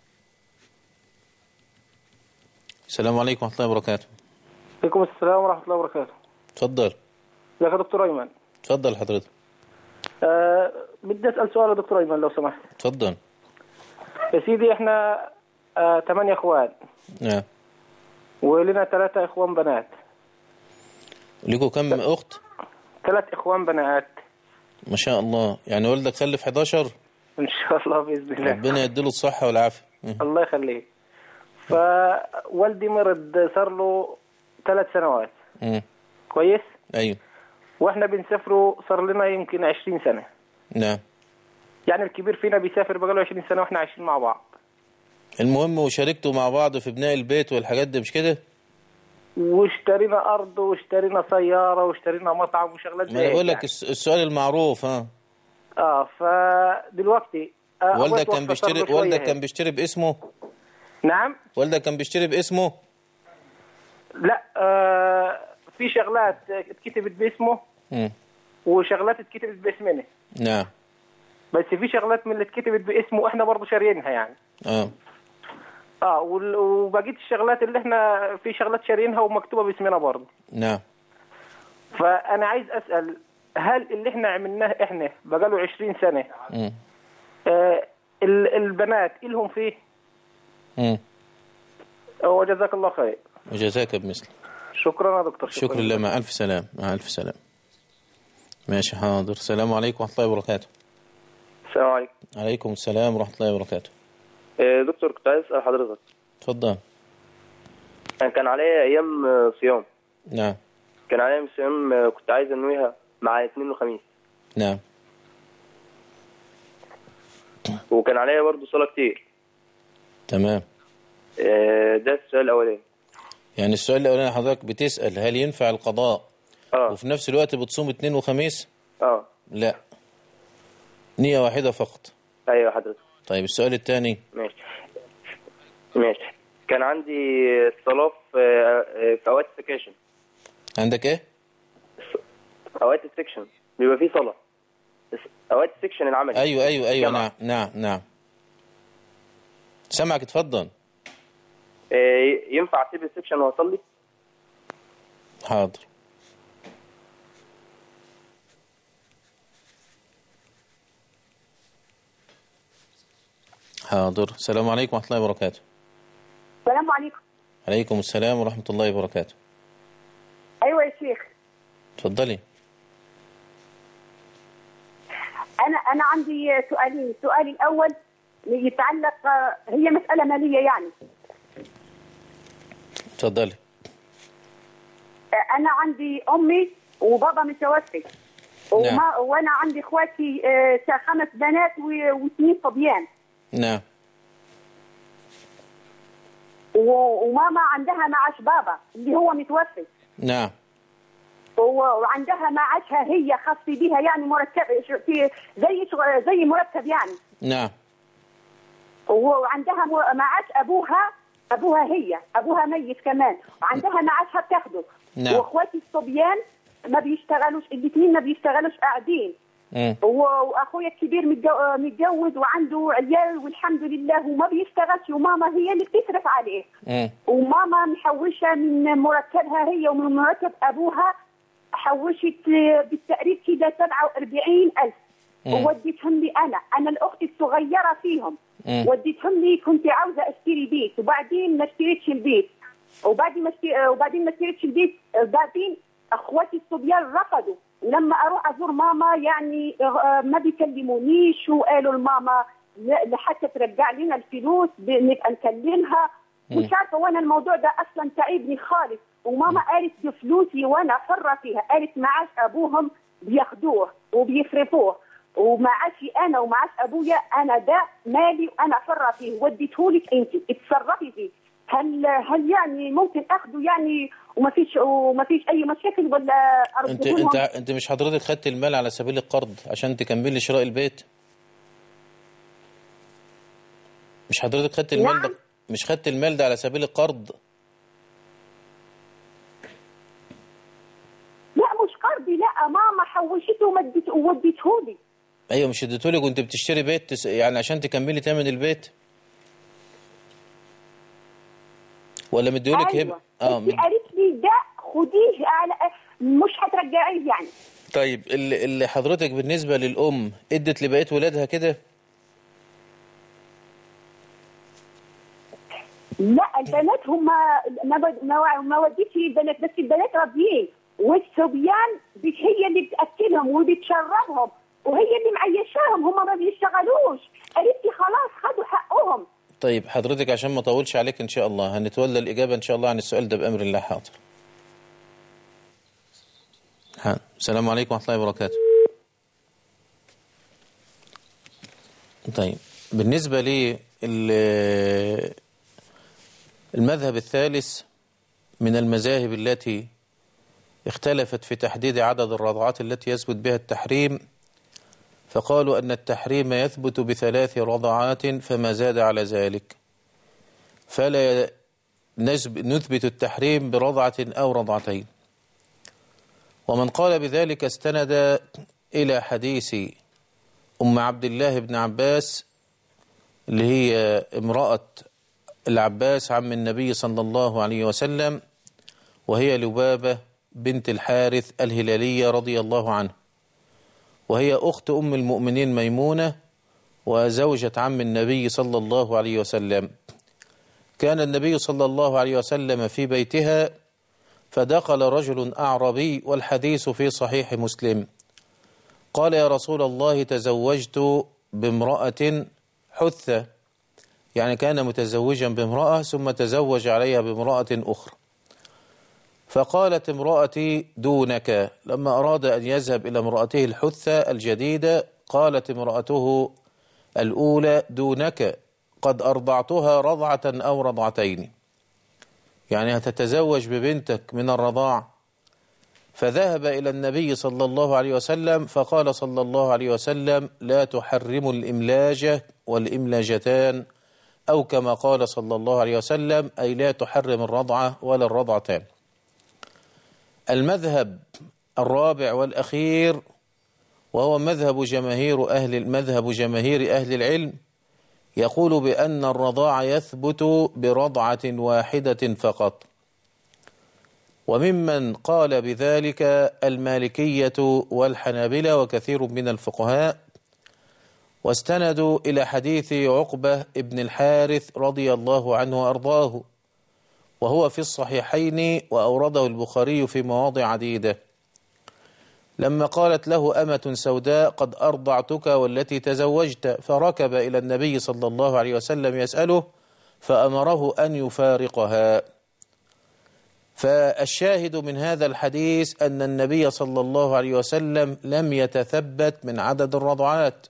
السلام عليكم ورحمة الله وبركاته. عليكم السلام ورحمة الله وبركاته. تفضل. ازيك يا دكتور أيمن؟ تفضل حضرتك. أه بدي أسأل سؤال يا دكتور أيمن لو سمحت. تفضل. يا سيدي احنا أه ثمانية إخوان. نعم. ولنا ثلاثة إخوان بنات. ليكوا كم أخت؟ ثلاث إخوان بنات. ما شاء الله، يعني والدك خلف حداشر؟ إن شاء الله بإذن الله. ربنا يديله الصحة والعافية. الله يخليه. فوالدي مرض صار له ثلاث سنوات. امم كويس؟ أيوه. وإحنا بنسافروا صار لنا يمكن عشرين سنة. نعم. يعني الكبير فينا بيسافر بقاله عشرين سنة وإحنا عايشين مع بعض. المهم وشاركتوا مع بعض في بناء البيت والحاجات دي مش كده؟ واشترينا أرض واشترينا سيارة واشترينا مطعم وشغلات زي ما أقول لك يعني. السؤال المعروف. ها اه فدلوقتي آه والدك كان بيشتري والدك كان بيشتري باسمه؟ نعم. والدك كان بيشتري باسمه؟ لا آه في شغلات اتكتبت باسمه امم وشغلات اتكتبت باسمنا. نعم. بس في شغلات من اللي اتكتبت باسمه احنا برضه شاريينها يعني. اه اه وبقيت الشغلات اللي احنا في شغلات شاريينها ومكتوبه باسمنا برضه. نعم. فانا عايز اسال هل اللي احنا عملناه احنا بقاله عشرين سنه امم آه البنات إلهم فيه؟ امم وجزاك الله خير. وجزاك بمثل. شكرا يا دكتور. شكرا لله. مع ألف سلام. مع ألف سلام. ماشي حاضر. السلام عليكم ورحمة الله وبركاته. السلام عليكم. عليكم السلام ورحمة الله وبركاته. إيه دكتور كنت عايز أسأل حضرتك. تفضل. كان عليا أيام صيام. نعم. كان عليا أيام صيام كنت عايز أنويها مع اثنين وخميس. نعم. وكان عليا برضو صلاة كتير. تمام. إيه ده السؤال الأولاني. يعني السؤال الأولاني حضرتك بتسأل هل ينفع القضاء اه وفي نفس الوقت بتصوم اثنين وخميس؟ اه لا، نية واحدة فقط. ايوه حضرتك. طيب السؤال الثاني. ماشي ماشي. كان عندي الصلاة في في أوقات السكاشن. عندك ايه؟ أوقات السكشن بيبقى فيه صلاة. أوقات السكشن العملي. ايوه ايوه ايوه نعم نعم نعم. سامعك اتفضل. إيه ينفع اسيب السكشن واصلي؟ حاضر. حاضر. السلام عليكم ورحمة الله وبركاته. السلام عليكم. عليكم السلام ورحمة الله وبركاته. أيوة يا شيخ. اتفضلي. أنا أنا عندي سؤالين، السؤال الأول يتعلق، هي مسألة مالية يعني. اتفضلي. أنا عندي أمي وبابا متوفي، وما نعم. وأنا عندي إخواتي خمس بنات واثنين صبيان. نعم. وماما عندها معاش بابا اللي هو متوفي. نعم. وعندها معاشها هي خاص بيها يعني مرتب في زي زي مرتب يعني. نعم. وعندها معاش ابوها ابوها هي ابوها ميت كمان، وعندها معاشها بتاخده. نعم. واخواتي الصبيان ما بيشتغلوش، الاثنين ما بيشتغلوش، قاعدين. امم واخويا الكبير متجوز وعنده عيال والحمد لله وما بيشتغلش، وماما هي اللي بتصرف عليه. امم وماما محوشه من مرتبها هي ومن مرتب ابوها، حوشت بالتقريب كده سبعة وأربعين ألف ووديتهم لي أنا أنا الأخت الصغيرة فيهم. مم. وديتهم لي، كنت عاوزة أشتري بيت وبعدين ما اشتريتش البيت، وبعدين ما اشتري وبعدين ما اشتريتش البيت، بعدين أخواتي الصبيان رفضوا. ولما أروح أزور ماما يعني ما بيكلمونيش، وقالوا لماما لحتى ترجع لنا الفلوس نبقى نكلمها. مش عارفة، وأنا الموضوع ده أصلا تعبني خالص. وماما قالت بفلوسي وانا حره فيها، قالت معاش ابوهم بياخدوه وبيصرفوه، ومعاشي انا ومعاش ابويا انا ده مالي وانا حره فيه، وديتهولك انت اتصرفي فيه. هل هل يعني ممكن اخده يعني وما فيش وما فيش اي مشاكل ولا انت انت انت مش حضرتك خدت المال على سبيل القرض عشان تكملي شراء البيت؟ مش حضرتك خدت المال نعم. ده مش خدت المال ده على سبيل القرض؟ قرضي لا، ماما حوشته ووديته لي. ايوه مش اديته لك وانت بتشتري بيت تس... يعني عشان تكملي ثمن البيت، ولا مديهولك أيوة. هبه؟ اه مد... قالت لي ده خديه على مش هترجعيه يعني. طيب اللي, اللي حضرتك بالنسبه للام ادت لبقيه ولادها كده؟ لا البنات هم ما ما, ما وديتش البنات، بس البنات راضيين، والصبيان هي اللي بتاكلهم وبتشربهم وهي اللي معيشاهم، هم ما بيشتغلوش. قالت لي خلاص خدوا حقهم. طيب حضرتك عشان ما اطولش عليك ان شاء الله هنتولى الاجابه ان شاء الله عن السؤال ده بامر الله. حاضر. السلام عليكم ورحمه الله وبركاته. طيب بالنسبه لي المذهب الثالث من المذاهب التي اختلفت في تحديد عدد الرضعات التي يثبت بها التحريم، فقالوا أن التحريم يثبت بثلاث رضعات فما زاد على ذلك، فلا نثبت التحريم برضعة أو رضعتين. ومن قال بذلك استند إلى حديث أم عبد الله بن عباس اللي هي امرأة العباس عم النبي صلى الله عليه وسلم، وهي لبابة بنت الحارث الهلالية رضي الله عنه، وهي أخت أم المؤمنين ميمونة وزوجة عم النبي صلى الله عليه وسلم. كان النبي صلى الله عليه وسلم في بيتها فدخل رجل أعربي، والحديث في صحيح مسلم، قال يا رسول الله تزوجت بامرأة حثة، يعني كان متزوجا بامرأة ثم تزوج عليها بامرأة أخرى، فقالت امرأتي دونك. لما أراد أن يذهب إلى امرأته الحثة الجديدة قالت امرأته الأولى دونك قد أرضعتها رضعة أو رضعتين، يعني هتتزوج ببنتك من الرضاع. فذهب إلى النبي صلى الله عليه وسلم فقال صلى الله عليه وسلم لا تحرم الإملاجة والإملاجتان، أو كما قال صلى الله عليه وسلم أي لا تحرم الرضعة ولا الرضعتان. المذهب الرابع والأخير وهو مذهب جماهير أهل مذهب جماهير أهل العلم يقول بأن الرضاع يثبت برضعة واحدة فقط، وممن قال بذلك المالكية والحنابلة وكثير من الفقهاء، واستندوا إلى حديث عقبة ابن الحارث رضي الله عنه وأرضاه، وهو في الصحيحين وأورده البخاري في مواضع عديدة، لما قالت له أمة سوداء: قد أرضعتك والتي تزوجت، فركب إلى النبي صلى الله عليه وسلم يسأله فأمره أن يفارقها. فالشاهد من هذا الحديث أن النبي صلى الله عليه وسلم لم يتثبت من عدد الرضعات،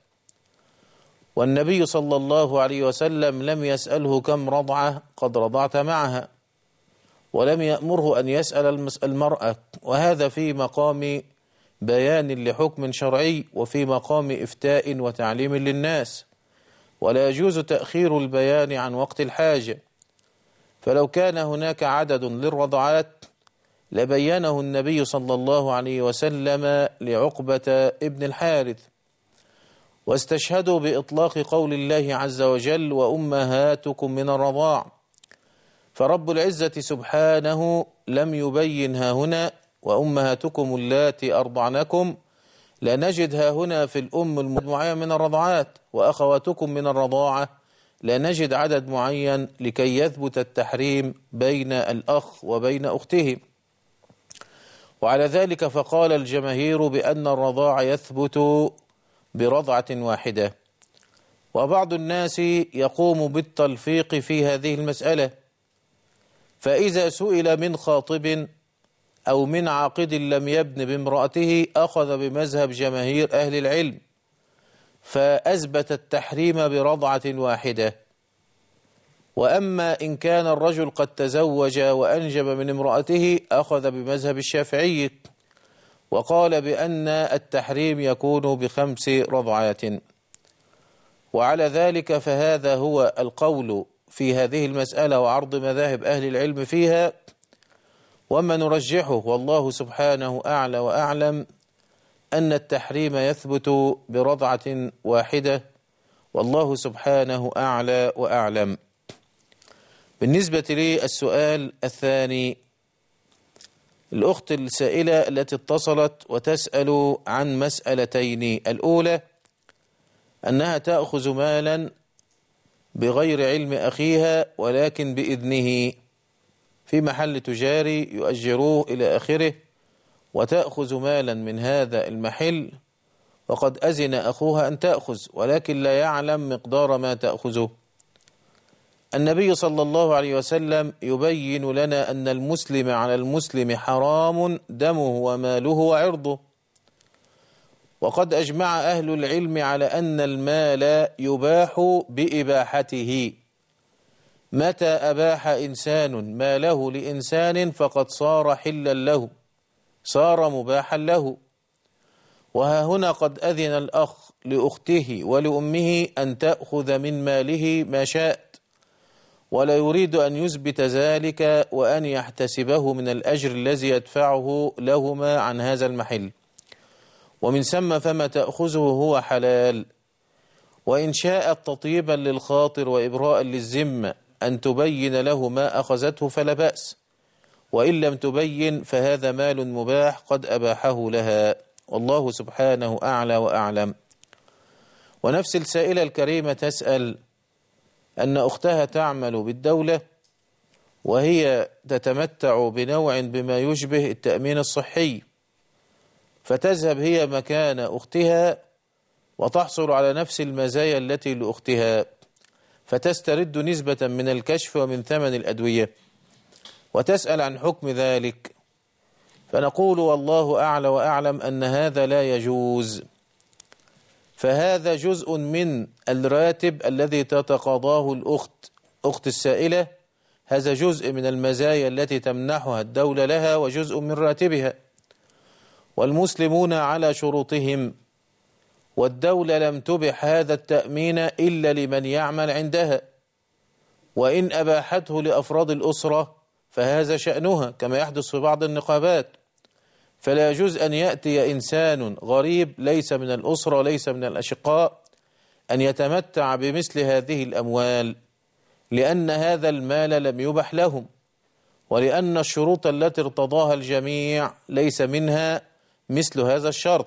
والنبي صلى الله عليه وسلم لم يسأله كم رضعة قد رضعت معها، ولم يأمره أن يسأل المرأة، وهذا في مقام بيان لحكم شرعي وفي مقام إفتاء وتعليم للناس، ولا يجوز تأخير البيان عن وقت الحاجة. فلو كان هناك عدد للرضعات لبينه النبي صلى الله عليه وسلم لعقبة ابن الحارث. واستشهدوا بإطلاق قول الله عز وجل: وأمهاتكم من الرضاع، فرب العزة سبحانه لم يبين هنا وأمهاتكم اللاتي أرضعنكم، لا نجد هنا في الأم المعين من الرضعات، وأخواتكم من الرضاعة لا نجد عدد معين لكي يثبت التحريم بين الأخ وبين أخته. وعلى ذلك فقال الجماهير بأن الرضاع يثبت برضعة واحدة، وبعض الناس يقوم بالتلفيق في هذه المسألة، فإذا سئل من خاطب أو من عاقد لم يبن بامرأته أخذ بمذهب جماهير أهل العلم فأثبت التحريم برضعة واحدة. وأما إن كان الرجل قد تزوج وأنجب من امرأته أخذ بمذهب الشافعي وقال بأن التحريم يكون بخمس رضعات. وعلى ذلك فهذا هو القول في هذه المسألة وعرض مذاهب أهل العلم فيها، وما نرجحه والله سبحانه أعلى وأعلم أن التحريم يثبت برضعة واحدة، والله سبحانه أعلى وأعلم. بالنسبة لي السؤال الثاني، الأخت السائلة التي اتصلت وتسأل عن مسألتين: الأولى أنها تأخذ مالا بغير علم أخيها ولكن بإذنه في محل تجاري يؤجروه إلى آخره، وتأخذ مالا من هذا المحل وقد أذن أخوها أن تأخذ ولكن لا يعلم مقدار ما تأخذه. النبي صلى الله عليه وسلم يبين لنا أن المسلم على المسلم حرام دمه وماله وعرضه، وقد أجمع أهل العلم على أن المال يباح بإباحته. متى أباح إنسان ماله لإنسان فقد صار حلا له، صار مباحا له. وها هنا قد أذن الأخ لأخته ولأمه أن تأخذ من ماله ما شاءت، ولا يريد أن يثبت ذلك وأن يحتسبه من الأجر الذي يدفعه لهما عن هذا المحل، ومن ثم فما تأخذه هو حلال. وإن شاءت تطيبا للخاطر وإبراء للذمة أن تبين له ما أخذته فلا بأس، وإن لم تبين فهذا مال مباح قد أباحه لها، والله سبحانه أعلى وأعلم. ونفس السائلة الكريمة تسأل أن أختها تعمل بالدولة وهي تتمتع بنوع بما يشبه التأمين الصحي، فتذهب هي مكان أختها وتحصل على نفس المزايا التي لأختها، فتسترد نسبة من الكشف ومن ثمن الأدوية، وتسأل عن حكم ذلك. فنقول والله أعلى وأعلم أن هذا لا يجوز، فهذا جزء من الراتب الذي تتقاضاه الأخت أخت السائلة، هذا جزء من المزايا التي تمنحها الدولة لها وجزء من راتبها، والمسلمون على شروطهم، والدولة لم تبح هذا التأمين إلا لمن يعمل عندها، وإن أباحته لأفراد الأسرة فهذا شأنها كما يحدث في بعض النقابات. فلا يجوز أن يأتي إنسان غريب ليس من الأسرة وليس من الأشقاء أن يتمتع بمثل هذه الأموال، لأن هذا المال لم يبح لهم، ولأن الشروط التي ارتضاها الجميع ليس منها مثل هذا الشرط.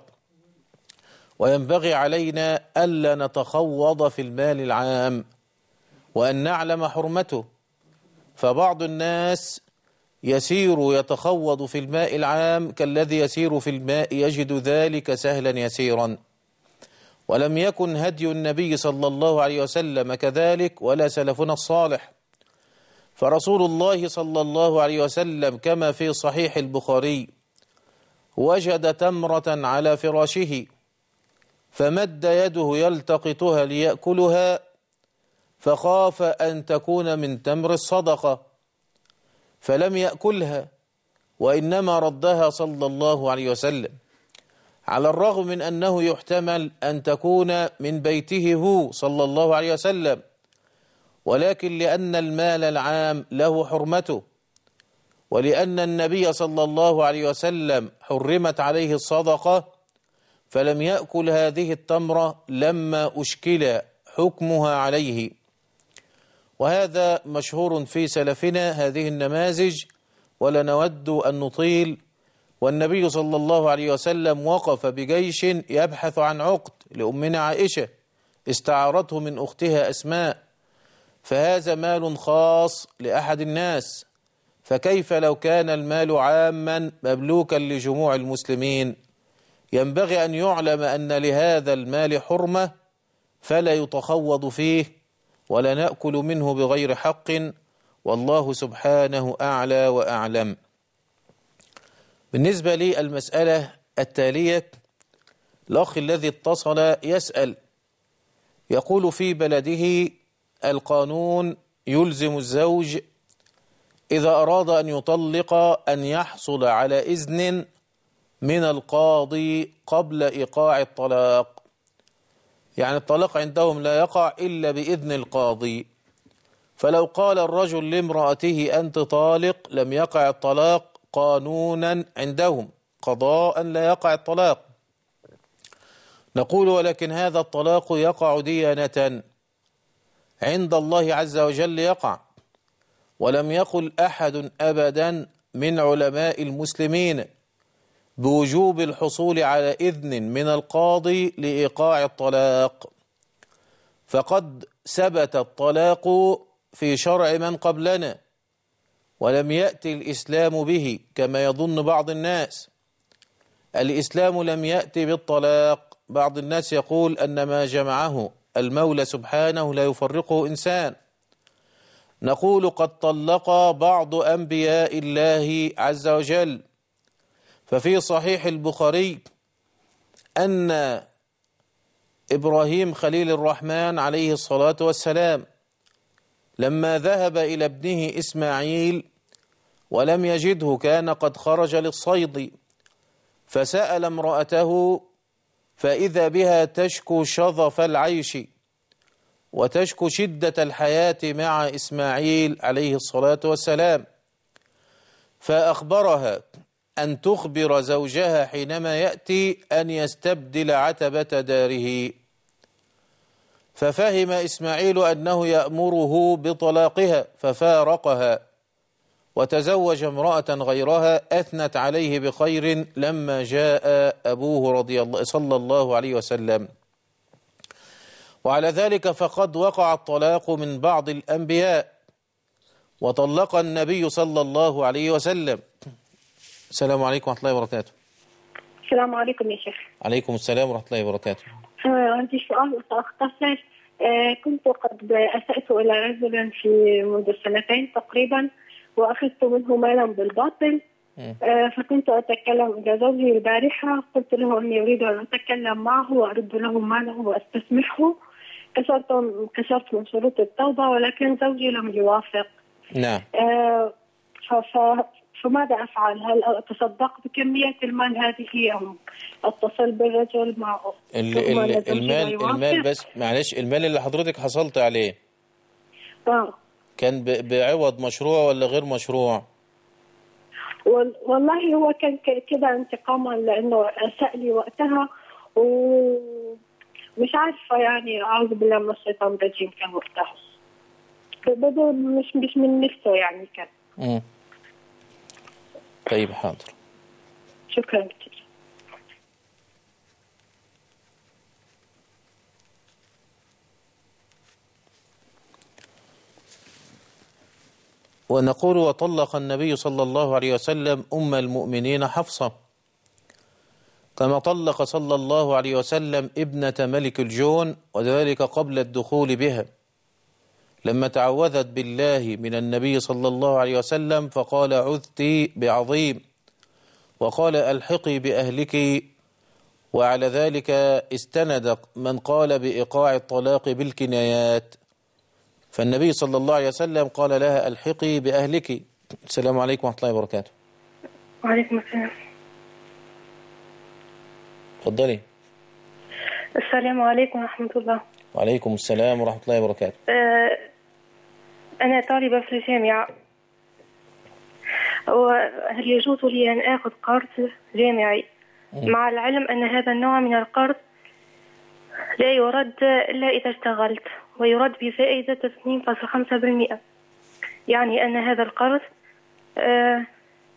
وينبغي علينا ألا نتخوض في المال العام وأن نعلم حرمته، فبعض الناس يسير يتخوض في الماء العام كالذي يسير في الماء يجد ذلك سهلا يسيرا، ولم يكن هدي النبي صلى الله عليه وسلم كذلك ولا سلفنا الصالح. فرسول الله صلى الله عليه وسلم كما في صحيح البخاري وجد تمرة على فراشه فمد يده يلتقطها ليأكلها، فخاف أن تكون من تمر الصدقة فلم يأكلها، وإنما ردها صلى الله عليه وسلم، على الرغم من أنه يحتمل أن تكون من بيته هو صلى الله عليه وسلم، ولكن لأن المال العام له حرمته، ولأن النبي صلى الله عليه وسلم حرمت عليه الصدقة فلم يأكل هذه التمرة لما أشكل حكمها عليه. وهذا مشهور في سلفنا هذه النماذج ولا نود أن نطيل. والنبي صلى الله عليه وسلم وقف بجيش يبحث عن عقد لأمنا عائشة استعارته من أختها أسماء، فهذا مال خاص لأحد الناس، فكيف لو كان المال عاما مملوكا لجموع المسلمين؟ ينبغي أن يعلم أن لهذا المال حرمة فلا يتخوض فيه ولا نأكل منه بغير حق، والله سبحانه أعلى وأعلم. بالنسبة لي المسألة التالية، الأخ الذي اتصل يسأل يقول في بلده القانون يلزم الزوج إذا أراد أن يطلق أن يحصل على إذن من القاضي قبل إيقاع الطلاق، يعني الطلاق عندهم لا يقع إلا بإذن القاضي، فلو قال الرجل لامرأته أنت طالق لم يقع الطلاق قانونا عندهم، قضاء لا يقع الطلاق. نقول ولكن هذا الطلاق يقع ديانة عند الله عز وجل يقع، ولم يقل أحد أبدا من علماء المسلمين بوجوب الحصول على إذن من القاضي لإيقاع الطلاق، فقد ثبت الطلاق في شرع من قبلنا ولم يأتي الإسلام به كما يظن بعض الناس. الإسلام لم يأتي بالطلاق، بعض الناس يقول أن ما جمعه المولى سبحانه لا يفرقه إنسان. نقول قد طلق بعض أنبياء الله عز وجل، ففي صحيح البخاري أن إبراهيم خليل الرحمن عليه الصلاة والسلام لما ذهب إلى ابنه إسماعيل ولم يجده كان قد خرج للصيد، فسأل امرأته فإذا بها تشكو شظف العيش وتشكو شدة الحياة مع إسماعيل عليه الصلاة والسلام، فأخبرها أن تخبر زوجها حينما يأتي أن يستبدل عتبة داره، ففهم إسماعيل أنه يأمره بطلاقها ففارقها وتزوج امرأة غيرها أثنت عليه بخير لما جاء أبوه رضي الله صلى الله عليه وسلم. وعلى ذلك فقد وقع الطلاق من بعض الأنبياء وطلق النبي صلى الله عليه وسلم. السلام عليكم ورحمة الله وبركاته. السلام عليكم يا شيخ. عليكم السلام ورحمة الله وبركاته. آه عندي سؤال أختصر. آه كنت قد أسأت إلى رجل في منذ سنتين تقريبا وأخذت منه مالا بالباطل، آه فكنت أتكلم إلى زوجي البارحة، قلت له أني أريد أن أتكلم معه وأرد له ماله وأستسمحه، كسرت كسرت من شروط التوبة ولكن زوجي لم يوافق. نعم. آه فماذا أفعل؟ هل أتصدق بكمية المال هذه أم أتصل بالرجل مع المال المال بس معلش، المال اللي حضرتك حصلت عليه آه. كان بعوض مشروع ولا غير مشروع؟ والله هو كان كده انتقاما لأنه أساء لي وقتها ومش عارفة، يعني أعوذ بالله من الشيطان الرجيم، كان وقتها بدون مش مش من نفسه يعني كان. امم طيب حاضر. شكرا كثير. ونقول وطلق النبي صلى الله عليه وسلم أم المؤمنين حفصة، كما طلق صلى الله عليه وسلم ابنة ملك الجون، وذلك قبل الدخول بها، لما تعوذت بالله من النبي صلى الله عليه وسلم فقال عذتي بعظيم، وقال ألحقي بأهلك. وعلى ذلك استند من قال بإيقاع الطلاق بالكنايات، فالنبي صلى الله عليه وسلم قال لها ألحقي بأهلك. السلام عليكم ورحمة الله وبركاته. وعليكم السلام. تفضلي. السلام عليكم ورحمة الله. وعليكم السلام ورحمة الله وبركاته. أه أنا طالبة في الجامعة، وهل يجوز لي أن آخذ قرض جامعي مع العلم أن هذا النوع من القرض لا يرد إلا إذا اشتغلت، ويرد بفائدة اثنين فاصلة خمسة بالمئة، يعني أن هذا القرض أه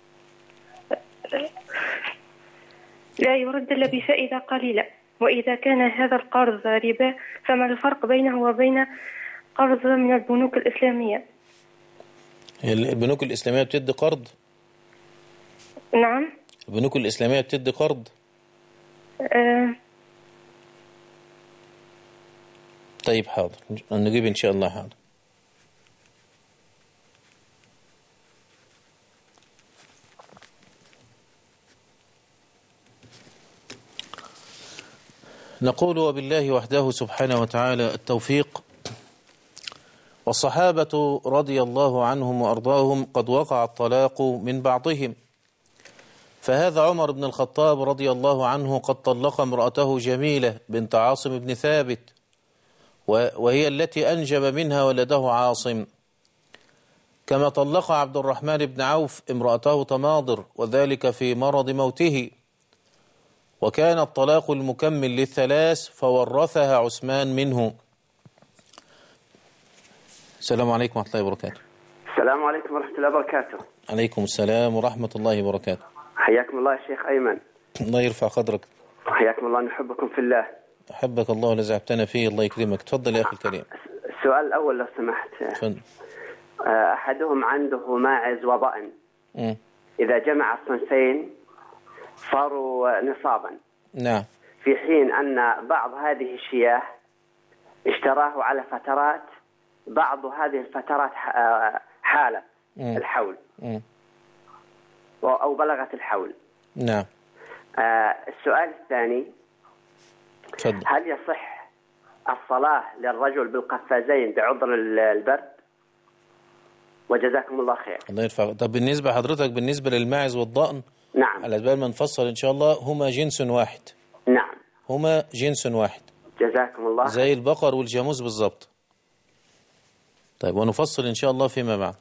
لا يرد إلا بفائدة قليلة، وإذا كان هذا القرض ربا فما الفرق بينه وبين قرض من البنوك الإسلامية؟ البنوك الإسلامية بتدي قرض؟ نعم. البنوك الإسلامية بتدي قرض؟ أه طيب حاضر، نجيب إن شاء الله. حاضر. نقول وبالله وحده سبحانه وتعالى التوفيق. والصحابة رضي الله عنهم وأرضاهم قد وقع الطلاق من بعضهم، فهذا عمر بن الخطاب رضي الله عنه قد طلق امرأته جميلة بنت عاصم بن ثابت، وهي التي أنجب منها ولده عاصم، كما طلق عبد الرحمن بن عوف امرأته تماضر، وذلك في مرض موته، وكان الطلاق المكمل للثلاث فورثها عثمان منه. السلام عليكم ورحمة الله وبركاته. السلام عليكم ورحمة الله وبركاته. عليكم السلام ورحمة الله وبركاته. حياكم الله يا شيخ أيمن. الله يرفع قدرك. حياكم الله، نحبكم في الله. أحبك الله ولزعبتنا فيه، الله يكرمك. تفضل يا أخي الكريم. السؤال الأول لو سمحت. تفضل. أحدهم عنده ماعز وضأن، م. إذا جمع الصنفين صاروا نصابا. نعم. في حين أن بعض هذه الشياه اشتراه على فترات، بعض هذه الفترات حالة م. الحول م. أو بلغت الحول. نعم. آه السؤال الثاني، تفضل. هل يصح الصلاة للرجل بالقفازين بعذر البرد؟ وجزاكم الله خير. الله يرفع. طب بالنسبة حضرتك بالنسبة للماعز والضأن، نعم، على بال ما نفصل إن شاء الله، هما جنس واحد. نعم، هما جنس واحد. جزاكم الله خير. زي البقر والجاموس بالضبط. طيب ونفصل إن شاء الله فيما بعد.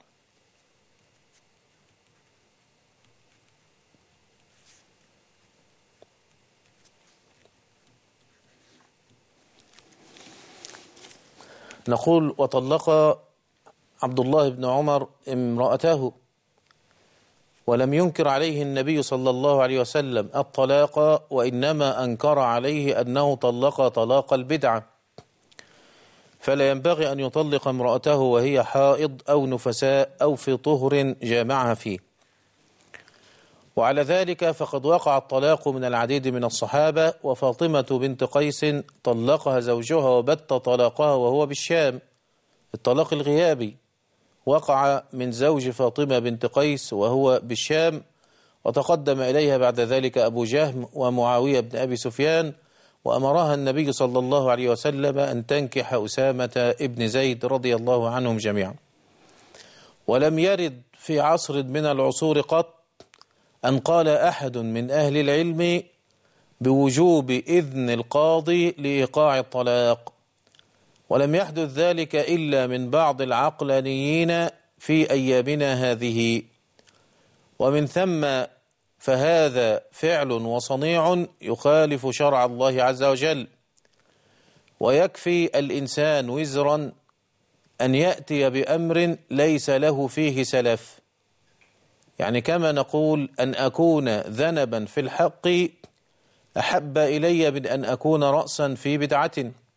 نقول وطلق عبد الله بن عمر امرأته، ولم ينكر عليه النبي صلى الله عليه وسلم الطلاق، وإنما أنكر عليه أنه طلق طلاق البدعة، فلا ينبغي أن يطلق امرأته وهي حائض أو نفساء أو في طهر جامعها فيه. وعلى ذلك فقد وقع الطلاق من العديد من الصحابة، وفاطمة بنت قيس طلقها زوجها وبت طلاقها وهو بالشام، الطلاق الغيابي وقع من زوج فاطمة بنت قيس وهو بالشام، وتقدم إليها بعد ذلك أبو جهم ومعاوية بن أبي سفيان، وأمرها النبي صلى الله عليه وسلم أن تنكح أسامة ابن زيد رضي الله عنهم جميعا. ولم يرد في عصر من العصور قط أن قال أحد من أهل العلم بوجوب إذن القاضي لإيقاع الطلاق، ولم يحدث ذلك إلا من بعض العقلانيين في أيامنا هذه، ومن ثم فهذا فعل وصنيع يخالف شرع الله عز وجل. ويكفي الإنسان وزرا أن يأتي بأمر ليس له فيه سلف، يعني كما نقول أن أكون ذنبا في الحق أحب إلي من أن أكون رأسا في بدعة.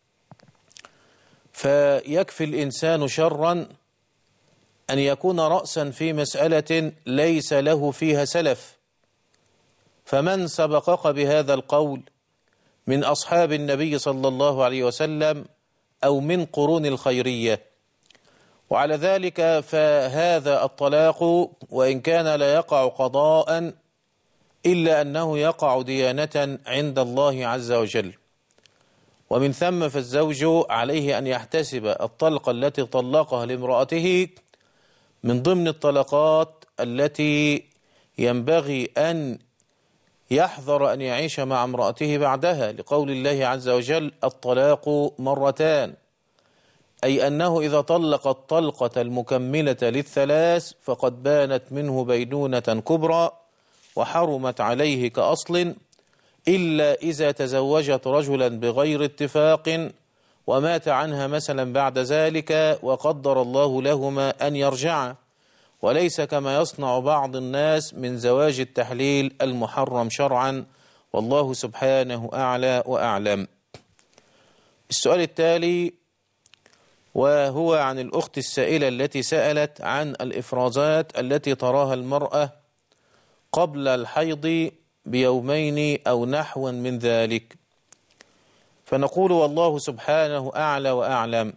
فيكفي الإنسان شرا أن يكون رأسا في مسألة ليس له فيها سلف. فمن سبقك بهذا القول من أصحاب النبي صلى الله عليه وسلم أو من قرون الخيرية؟ وعلى ذلك فهذا الطلاق وإن كان لا يقع قضاء إلا أنه يقع ديانة عند الله عز وجل. ومن ثم فالزوج عليه أن يحتسب الطلقة التي طلقها لامرأته من ضمن الطلقات التي ينبغي أن يحذر أن يعيش مع امرأته بعدها، لقول الله عز وجل: الطلاق مرتان، أي أنه إذا طلق الطلقة المكملة للثلاث فقد بانت منه بينونة كبرى وحرمت عليه كأصل، إلا إذا تزوجت رجلا بغير اتفاق ومات عنها مثلا بعد ذلك وقدر الله لهما أن يرجعا، وليس كما يصنع بعض الناس من زواج التحليل المحرم شرعا، والله سبحانه أعلى وأعلم. السؤال التالي وهو عن الأخت السائلة التي سألت عن الإفرازات التي تراها المرأة قبل الحيض بيومين أو نحو من ذلك. فنقول والله سبحانه أعلى وأعلم.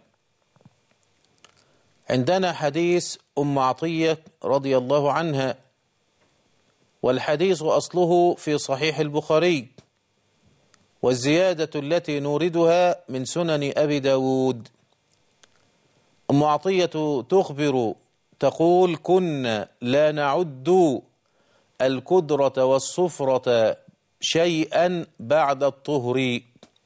عندنا حديث أم عطية رضي الله عنها، والحديث أصله في صحيح البخاري، والزيادة التي نوردها من سنن أبي داود. أم عطية تخبر تقول: كنا لا نعد الكدرة والصفرة شيئا بعد الطهر.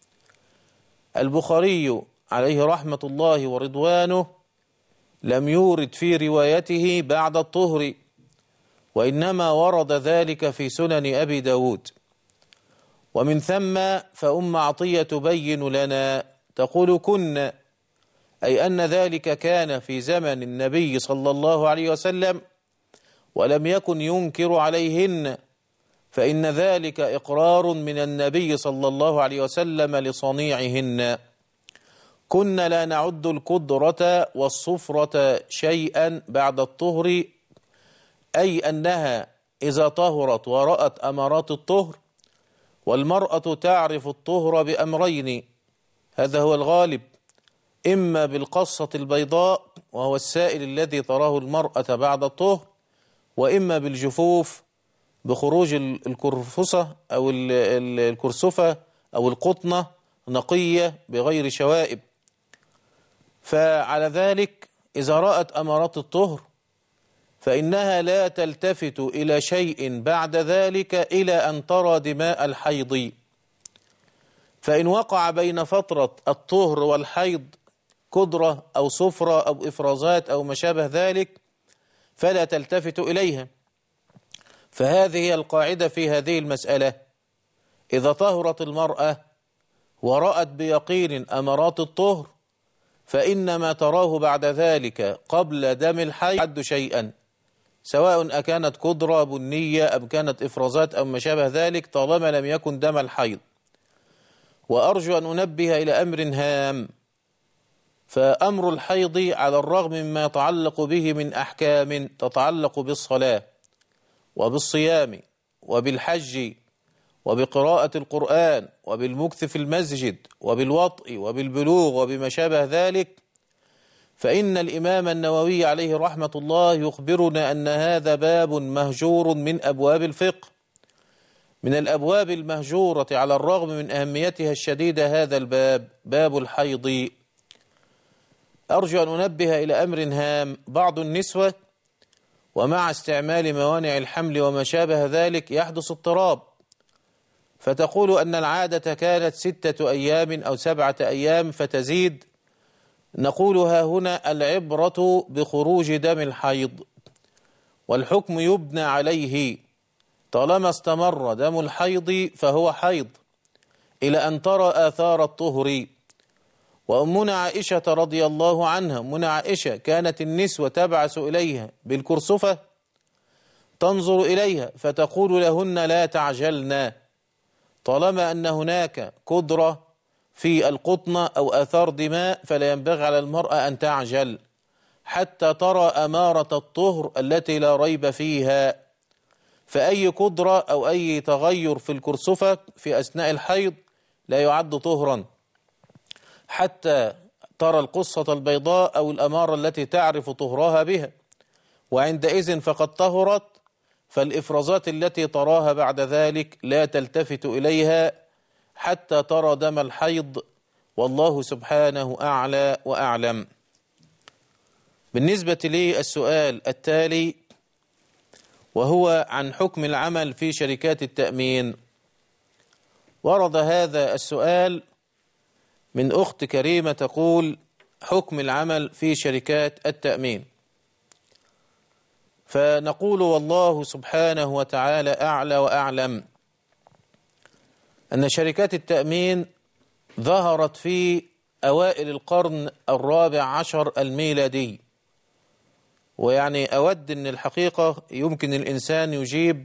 البخاري عليه رحمة الله ورضوانه لم يورد في روايته بعد الطهر، وإنما ورد ذلك في سنن أبي داود. ومن ثم فأم عطية تبين لنا تقول: كنا، أي أن ذلك كان في زمن النبي صلى الله عليه وسلم ولم يكن ينكر عليهن، فإن ذلك إقرار من النبي صلى الله عليه وسلم لصنيعهن. كنا لا نعد الكدرة والصفرة شيئا بعد الطهر، أي أنها إذا طهرت ورأت أمارات الطهر، والمرأة تعرف الطهر بأمرين، هذا هو الغالب: إما بالقصة البيضاء وهو السائل الذي تراه المرأة بعد الطهر، وإما بالجفوف بخروج الكرفسة أو الكرسفة أو القطنة نقية بغير شوائب. فعلى ذلك إذا رأت أمارات الطهر فإنها لا تلتفت إلى شيء بعد ذلك إلى أن ترى دماء الحيض. فإن وقع بين فترة الطهر والحيض كدرة أو صفرة أو إفرازات أو ما شابه ذلك فلا تلتفت إليها. فهذه هي القاعدة في هذه المسألة: إذا طهرت المرأة ورأت بيقين أمارات الطهر فإنما تراه بعد ذلك قبل دم الحيض يعد شيئا، سواء أكانت كدرة بنية أم كانت إفرازات أو ما شابه ذلك، طالما لم يكن دم الحيض. وأرجو أن أنبه إلى أمر هام، فأمر الحيض على الرغم مما يتعلق به من أحكام تتعلق بالصلاة وبالصيام وبالحج وبقراءة القرآن وبالمكث في المسجد وبالوطء وبالبلوغ وبما شابه ذلك، فإن الإمام النووي عليه رحمة الله يخبرنا أن هذا باب مهجور من أبواب الفقه، من الأبواب المهجورة على الرغم من أهميتها الشديدة. هذا الباب باب الحيض. أرجو أن أنبه إلى أمر هام: بعض النسوة ومع استعمال موانع الحمل وما شابه ذلك يحدث اضطراب، فتقول أن العادة كانت ستة أيام أو سبعة أيام فتزيد. نقول ها هنا العبرة بخروج دم الحيض، والحكم يبنى عليه، طالما استمر دم الحيض فهو حيض إلى أن ترى آثار الطهر. وأمنا عائشة رضي الله عنها، أمنا عائشة كانت النسوة تبعث إليها بالكرسفة، تنظر إليها فتقول لهن لا تعجلن، طالما أن هناك قدرة في القطنة أو آثار دماء فلا ينبغي على المرأة أن تعجل حتى ترى أمارة الطهر التي لا ريب فيها. فأي قدرة أو أي تغير في الكرسفة في أثناء الحيض لا يعد طهرا حتى ترى القصة البيضاء أو الأمارة التي تعرف طهرها بها، وعندئذ فقد طهرت، فالإفرازات التي تراها بعد ذلك لا تلتفت إليها حتى ترى دم الحيض، والله سبحانه أعلى وأعلم. بالنسبة للسؤال التالي وهو عن حكم العمل في شركات التأمين، ورد هذا السؤال من أخت كريمة تقول: حكم العمل في شركات التأمين. فنقول والله سبحانه وتعالى أعلى وأعلم أن شركات التأمين ظهرت في أوائل القرن الرابع عشر الميلادي، ويعني أود أن الحقيقة يمكن الإنسان يجيب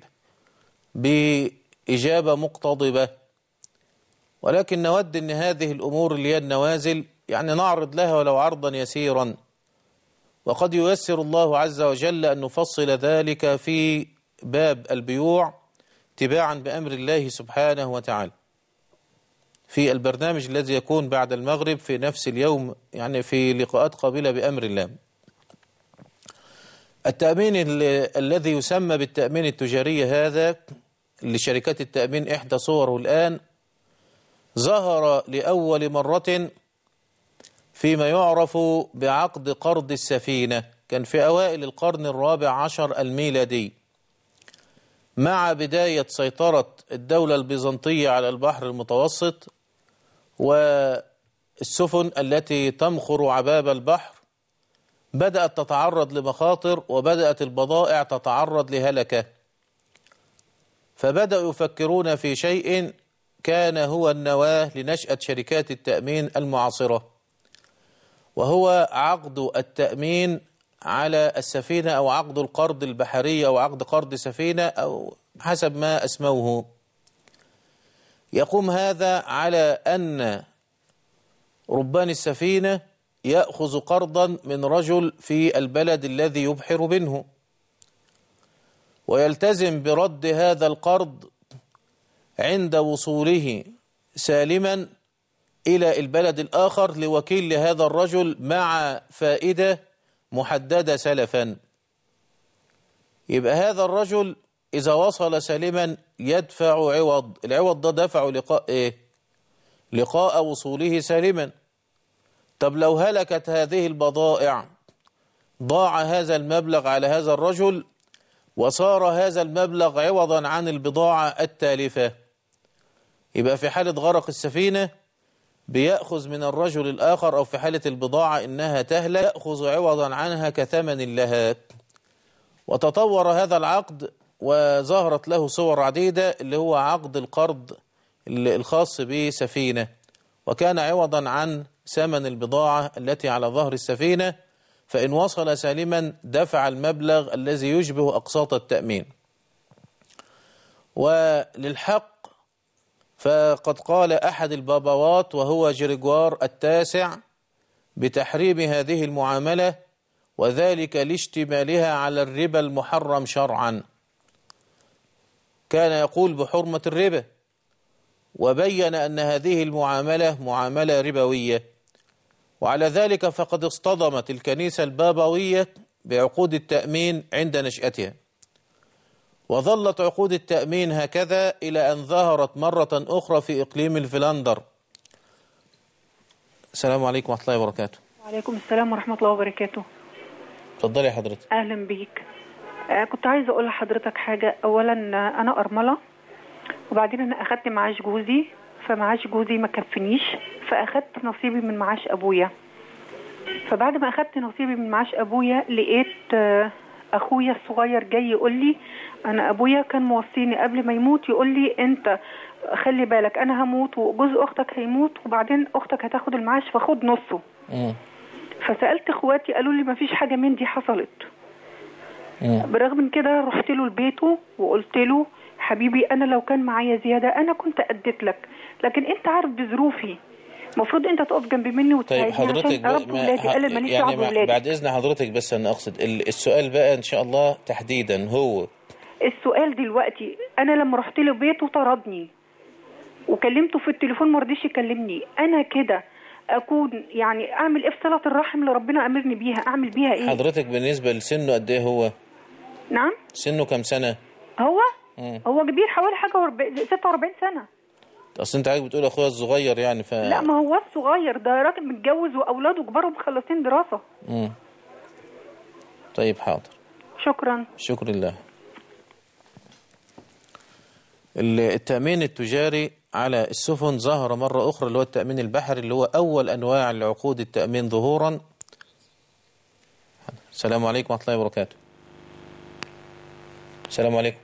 بإجابة مقتضبة، ولكن نود أن هذه الأمور اللي هي النوازل يعني نعرض لها ولو عرضا يسيرا، وقد ييسر الله عز وجل أن نفصل ذلك في باب البيوع تباعا بأمر الله سبحانه وتعالى في البرنامج الذي يكون بعد المغرب في نفس اليوم، يعني في لقاءات قابلة بأمر الله. التأمين الذي يسمى بالتأمين التجاري هذا لشركات التأمين إحدى صوره الآن ظهر لأول مرة فيما يعرف بعقد قرض السفينة، كان في أوائل القرن الرابع عشر الميلادي مع بداية سيطرة الدولة البيزنطية على البحر المتوسط والسفن التي تمخر عباب البحر بدأت تتعرض لمخاطر وبدأت البضائع تتعرض لهلكة، فبدأوا يفكرون في شيء كان هو النواة لنشأة شركات التأمين المعاصرة، وهو عقد التأمين على السفينة أو عقد القرض البحري أو عقد قرض سفينة أو حسب ما أسموه. يقوم هذا على أن ربان السفينة يأخذ قرضا من رجل في البلد الذي يبحر منه، ويلتزم برد هذا القرض عند وصوله سالما إلى البلد الآخر لوكيل لهذا الرجل مع فائدة محددة سلفا. يبقى هذا الرجل إذا وصل سالما يدفع عوض، العوض ده دفع لقاء إيه؟ لقاء وصوله سالما. طب لو هلكت هذه البضائع ضاع هذا المبلغ على هذا الرجل وصار هذا المبلغ عوضا عن البضاعة التالفة. يبقى في حالة غرق السفينة بيأخذ من الرجل الآخر، أو في حالة البضاعة إنها تهلك يأخذ عوضا عنها كثمن لها. وتطور هذا العقد وظهرت له صور عديدة اللي هو عقد القرض الخاص بسفينة، وكان عوضا عن ثمن البضاعة التي على ظهر السفينة، فإن وصل سالما دفع المبلغ الذي يشبه أقساط التأمين. وللحق فقد قال أحد البابوات وهو جريجوار التاسع بتحريم هذه المعاملة، وذلك لاشتمالها على الربا المحرم شرعا. كان يقول بحرمة الربا، وبين أن هذه المعاملة معاملة ربوية. وعلى ذلك فقد اصطدمت الكنيسة البابوية بعقود التأمين عند نشأتها، وظلت عقود التأمين هكذا إلى أن ظهرت مرة أخرى في إقليم الفلاندر. السلام عليكم ورحمة الله وبركاته. وعليكم السلام ورحمة الله وبركاته. اتفضلي حضرتك. أهلا بيك. آه كنت عايزة أقول لحضرتك حاجة. أولا أنا أرملة، وبعدين أنا أخدت معاش جوزي، فمعاش جوزي ما كفنيش، فأخدت نصيبي من معاش أبويا. فبعد ما أخدت نصيبي من معاش أبويا لقيت آه أخويا الصغير جاي يقول لي أنا أبويا كان موصيني قبل ما يموت يقول لي أنت خلي بالك أنا هموت وجوز أختك هيموت وبعدين أختك هتاخد المعاش فخد نصه. م. فسألت إخواتي قالوا لي ما فيش حاجة من دي حصلت. برغم من كده رحت له لبيته وقلت له حبيبي انا لو كان معايا زياده انا كنت اديت لك، لكن انت عارف بظروفي، المفروض انت تقف جنب مني وتساعدني. طيب حضرتك عشان اربي ولادي. قال ماليش دعوه يعني بولادي. بعد اذن حضرتك بس انا اقصد السؤال بقى ان شاء الله تحديدا هو السؤال دلوقتي، انا لما رحت له بيته طردني وكلمته في التليفون ما رضيش يكلمني، انا كده اكون يعني اعمل ايه في صله الرحم اللي ربنا امرني بيها؟ اعمل بيها ايه؟ حضرتك بالنسبه لسنه قد ايه هو؟ نعم سنه كام سنه؟ هو مم. هو كبير حوالي حاجه ستة وأربعين سنه. اصل انت عايز بتقول اخويا الصغير يعني ف لا ما هو الصغير ده راجل متجوز واولاده كبار ومخلصين دراسه. امم طيب حاضر. شكرا. شكرا لله. التأمين التجاري على السفن ظهر مرة أخرى اللي هو التأمين البحري اللي هو أول أنواع العقود التأمين ظهورا. السلام عليكم ورحمة الله وبركاته. السلام عليكم.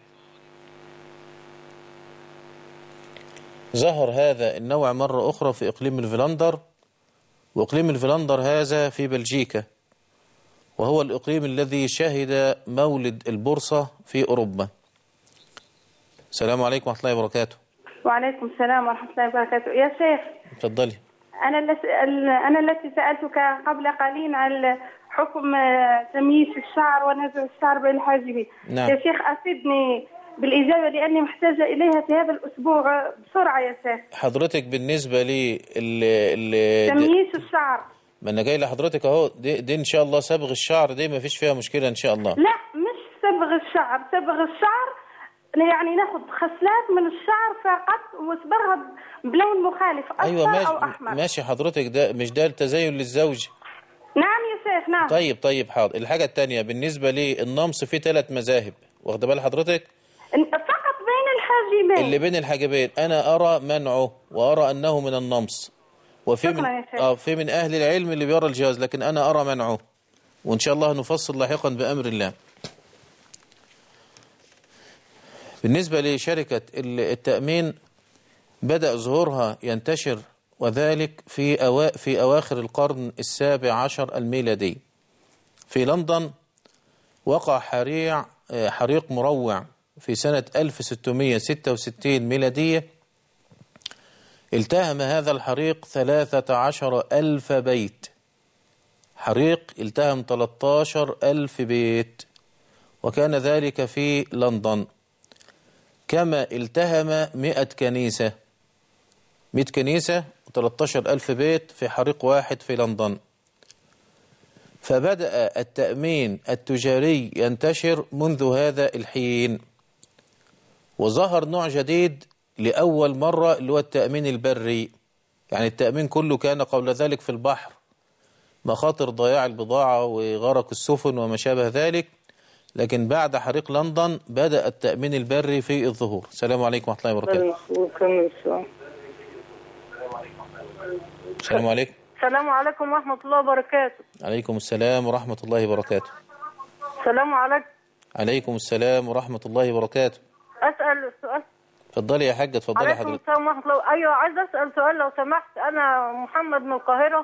ظهر هذا النوع مرة أخرى في إقليم الفلاندر، وإقليم الفلاندر هذا في بلجيكا، وهو الإقليم الذي شهد مولد البورصة في أوروبا. السلام عليكم ورحمة الله وبركاته. وعليكم السلام ورحمة الله وبركاته. يا شيخ تفضلي. أنا أنا التي سألتك قبل قليل عن حكم تمييز الشعر ونزع الشعر بين الحاجبين. نعم. يا شيخ أفدني بالإجابة لأني محتاجة إليها في هذا الأسبوع بسرعة يا شيخ. حضرتك بالنسبة لي تمييز الشعر، ما أنا جاي لحضرتك أهو، دي, دي إن شاء الله صبغ الشعر دي ما فيش فيها مشكلة إن شاء الله. لا مش صبغ الشعر، صبغ الشعر يعني ناخد خصلات من الشعر فقط وصبغها بلون مخالف أصفر أيوة ماشي أو أحمر. ماشي حضرتك، ده مش ده التزين للزوج؟ نعم يا شيخ نعم. طيب طيب حاضر. الحاجة الثانية بالنسبة لي النمص فيه ثلاث مذاهب، واخد بال حضرتك؟ فقط بين الحاجبين. اللي بين الحاجبين أنا أرى منعه وأرى أنه من النمص، وفي من آه في من أهل العلم اللي بيرى الجواز، لكن أنا أرى منعه، وإن شاء الله نفصل لاحقا بأمر الله. بالنسبة لشركة التأمين بدأ ظهورها ينتشر، وذلك في أوا في أواخر القرن السابع عشر الميلادي. في لندن وقع حريق حريق مروع في سنة ألف وستمئة وستة وستين ميلادية، التهم هذا الحريق ثلاثة عشر ألف بيت. حريق التهم ثلاثة عشر ألف بيت، وكان ذلك في لندن. كما التهم مئة كنيسة، مئة كنيسة وثلاثة عشر ألف بيت في حريق واحد في لندن. فبدأ التأمين التجاري ينتشر منذ هذا الحين، وظهر نوع جديد لأول مرة اللي هو التأمين البري. يعني التأمين كله كان قبل ذلك في البحر، مخاطر ضياع البضاعة وغرق السفن وما شابه ذلك، لكن بعد حريق لندن بدأ التأمين البري في الظهور. السلام عليكم ورحمة الله وبركاته. السلام عليكم. السلام عليكم ورحمة الله وبركاته. عليكم السلام ورحمة الله وبركاته. السلام عليكم. عليكم السلام ورحمة الله وبركاته. أسأل سؤال. اتفضلي يا حاجة، اتفضلي حضرتك. عليكم السلام ورحمة الله. أيوة عايز أسأل سؤال لو سمحت. أنا محمد من القاهرة.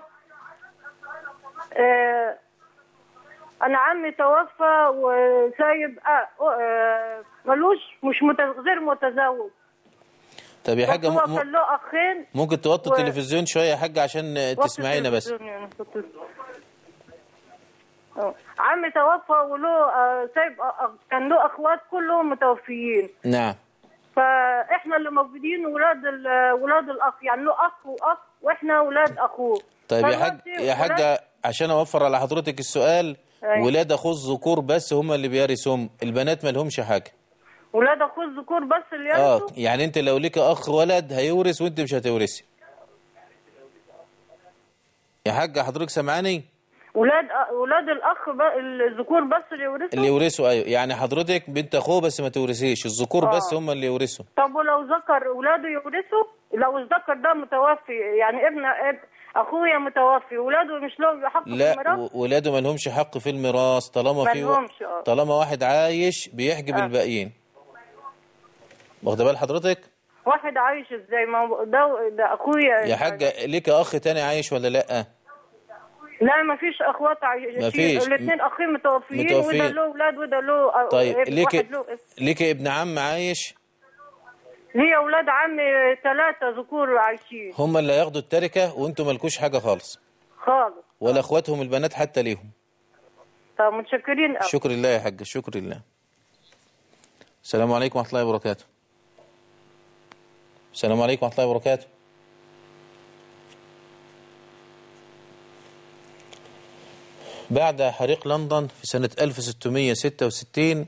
آه أنا عمي توفى وسايب آه آه ملوش مش متز... غير متزوج. طب يا حاجة هو كان له أخين. ممكن توطي و... التلفزيون شوية يا حاجة عشان تسمعينا بس. يعني عمي توفى وله آه سايب آه كان له أخوات كلهم متوفيين. نعم. فإحنا اللي موجودين ولاد ولاد الأخ، يعني له أخ وأخ وإحنا ولاد أخوه. طيب يا حاج يا حاجة عشان أوفر على حضرتك السؤال، أي. ولاد أخوه الذكور بس هم اللي بيرثهم، البنات ما لهمش حاجة. ولاد أخوه الذكور بس اللي يرثوا؟ اه يعني أنت لو ليك أخ ولد هيورث وأنت مش هتورثي. يا حاجة حضرتك سامعاني؟ ولاد ولاد الأخ ب... الذكور بس اللي يورثوا؟ اللي يورثوا أيوه، يعني حضرتك بنت أخوه بس ما تورثيش، الذكور آه. بس هم اللي يورثوا. طب ولو ذكر ولاده يورثوا؟ لو الذكر ده متوفي يعني ابن اخويا متوفي ولاده مش لهم حق في الميراث؟ لا ولاده ما لهمش حق في الميراث طالما في و... طالما واحد عايش بيحجب آه. الباقيين. واخده بال حضرتك؟ واحد عايش ازاي؟ ما ده ده اخويا. يا حاجه ليك اخ تاني عايش ولا لا؟ لا ما فيش اخوات عايشين، مفيش. الاثنين اخين متوفيين, متوفين. وده له اولاد وده له طيب ابن ليك واحد له ليك ابن عم عايش؟ ليه اولاد عمي ثلاثه ذكور عايشين. هم اللي هياخدوا التركه وانتم مالكوش حاجه خالص خالص. ولا اخواتهم البنات حتى ليهم. طب متشكرين قوي. شكر لله يا حاج، شكر لله. السلام عليكم ورحمه الله وبركاته. السلام عليكم ورحمه الله وبركاته. بعد حريق لندن في سنة ألف وستمئة وستة وستين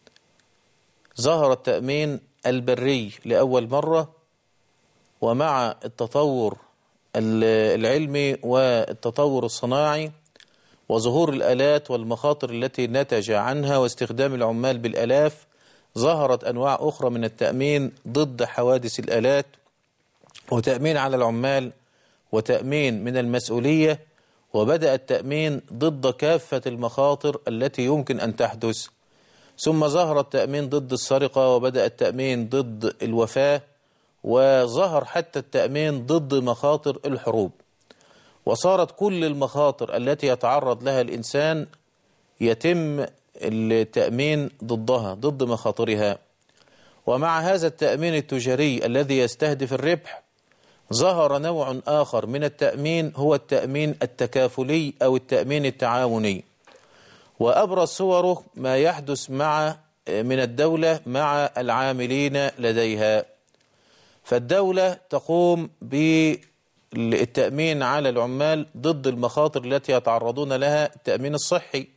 ظهر التأمين البري لأول مرة، ومع التطور العلمي والتطور الصناعي وظهور الآلات والمخاطر التي نتج عنها واستخدام العمال بالآلاف، ظهرت أنواع أخرى من التأمين ضد حوادث الآلات، وتأمين على العمال، وتأمين من المسؤولية، وبدأ التأمين ضد كافة المخاطر التي يمكن أن تحدث. ثم ظهر التأمين ضد السرقة، وبدأ التأمين ضد الوفاة، وظهر حتى التأمين ضد مخاطر الحروب. وصارت كل المخاطر التي يتعرض لها الإنسان يتم التأمين ضدها، ضد مخاطرها. ومع هذا التأمين التجاري الذي يستهدف الربح، ظهر نوع آخر من التأمين هو التأمين التكافلي أو التأمين التعاوني. وأبرز صوره ما يحدث مع من الدولة مع العاملين لديها. فالدولة تقوم بالتأمين على العمال ضد المخاطر التي يتعرضون لها، التأمين الصحي،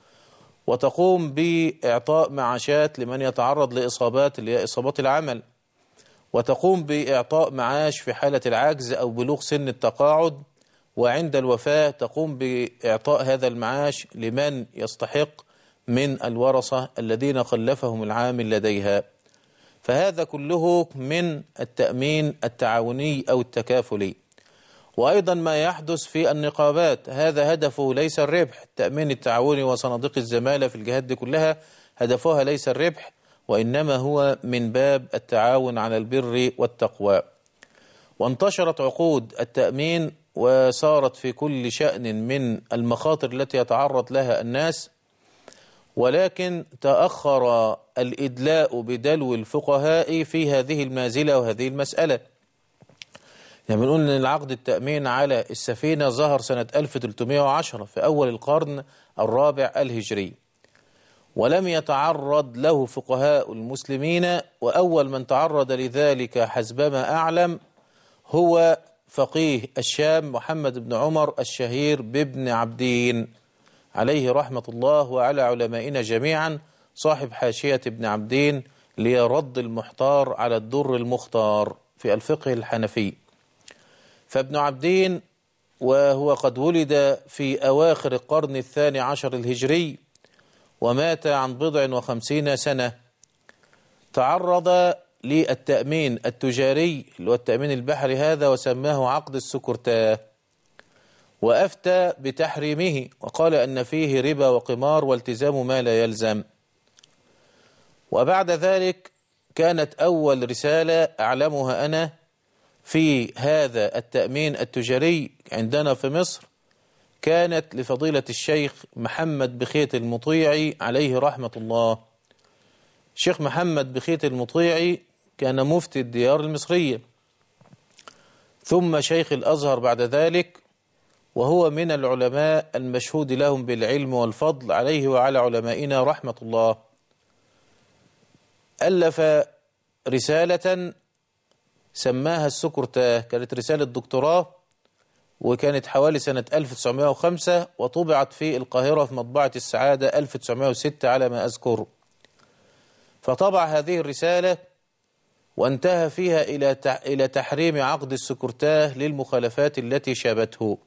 وتقوم بإعطاء معاشات لمن يتعرض لإصابات اللي هي إصابات العمل، وتقوم بإعطاء معاش في حالة العجز أو بلوغ سن التقاعد، وعند الوفاة تقوم بإعطاء هذا المعاش لمن يستحق من الورثة الذين خلفهم العامل لديها. فهذا كله من التأمين التعاوني أو التكافلي. وأيضا ما يحدث في النقابات، هذا هدفه ليس الربح. التأمين التعاوني وصناديق الزمالة في الجهات دي كلها هدفها ليس الربح، وإنما هو من باب التعاون على البر والتقوى. وانتشرت عقود التأمين وصارت في كل شأن من المخاطر التي يتعرض لها الناس، ولكن تأخر الإدلاء بدلو الفقهاء في هذه المازلة وهذه المسألة. يعني بنقول أن العقد التأمين على السفينة ظهر سنة ألف وثلاثمئة وعشرة في أول القرن الرابع الهجري، ولم يتعرض له فقهاء المسلمين. وأول من تعرض لذلك حسبما أعلم هو فقيه الشام محمد بن عمر الشهير بابن عبدين عليه رحمة الله، وعلى علمائنا جميعا، صاحب حاشية ابن عبدين ليرد المحتار على الدر المختار في الفقه الحنفي. فابن عبدين وهو قد ولد في أواخر القرن الثاني عشر الهجري ومات عن بضع وخمسين سنة، تعرض للتأمين التجاري اللي هو التأمين البحري هذا، وسماه عقد السكرتاه، وأفتى بتحريمه وقال أن فيه ربا وقمار والتزام ما لا يلزم. وبعد ذلك كانت أول رسالة أعلمها أنا في هذا التأمين التجاري عندنا في مصر كانت لفضيلة الشيخ محمد بخيت المطيعي عليه رحمة الله. الشيخ محمد بخيت المطيعي كان مفتي الديار المصرية، ثم شيخ الأزهر بعد ذلك، وهو من العلماء المشهود لهم بالعلم والفضل عليه وعلى علمائنا رحمة الله. ألف رسالة سماها السكرتاه، كانت رسالة دكتوراه، وكانت حوالي سنة ألف وتسعمئة وخمسة، وطبعت في القاهرة في مطبعة السعادة ألف وتسعمئة وستة على ما أذكر. فطبع هذه الرسالة وانتهى فيها إلى إلى تحريم عقد السكرتاه للمخالفات التي شابته.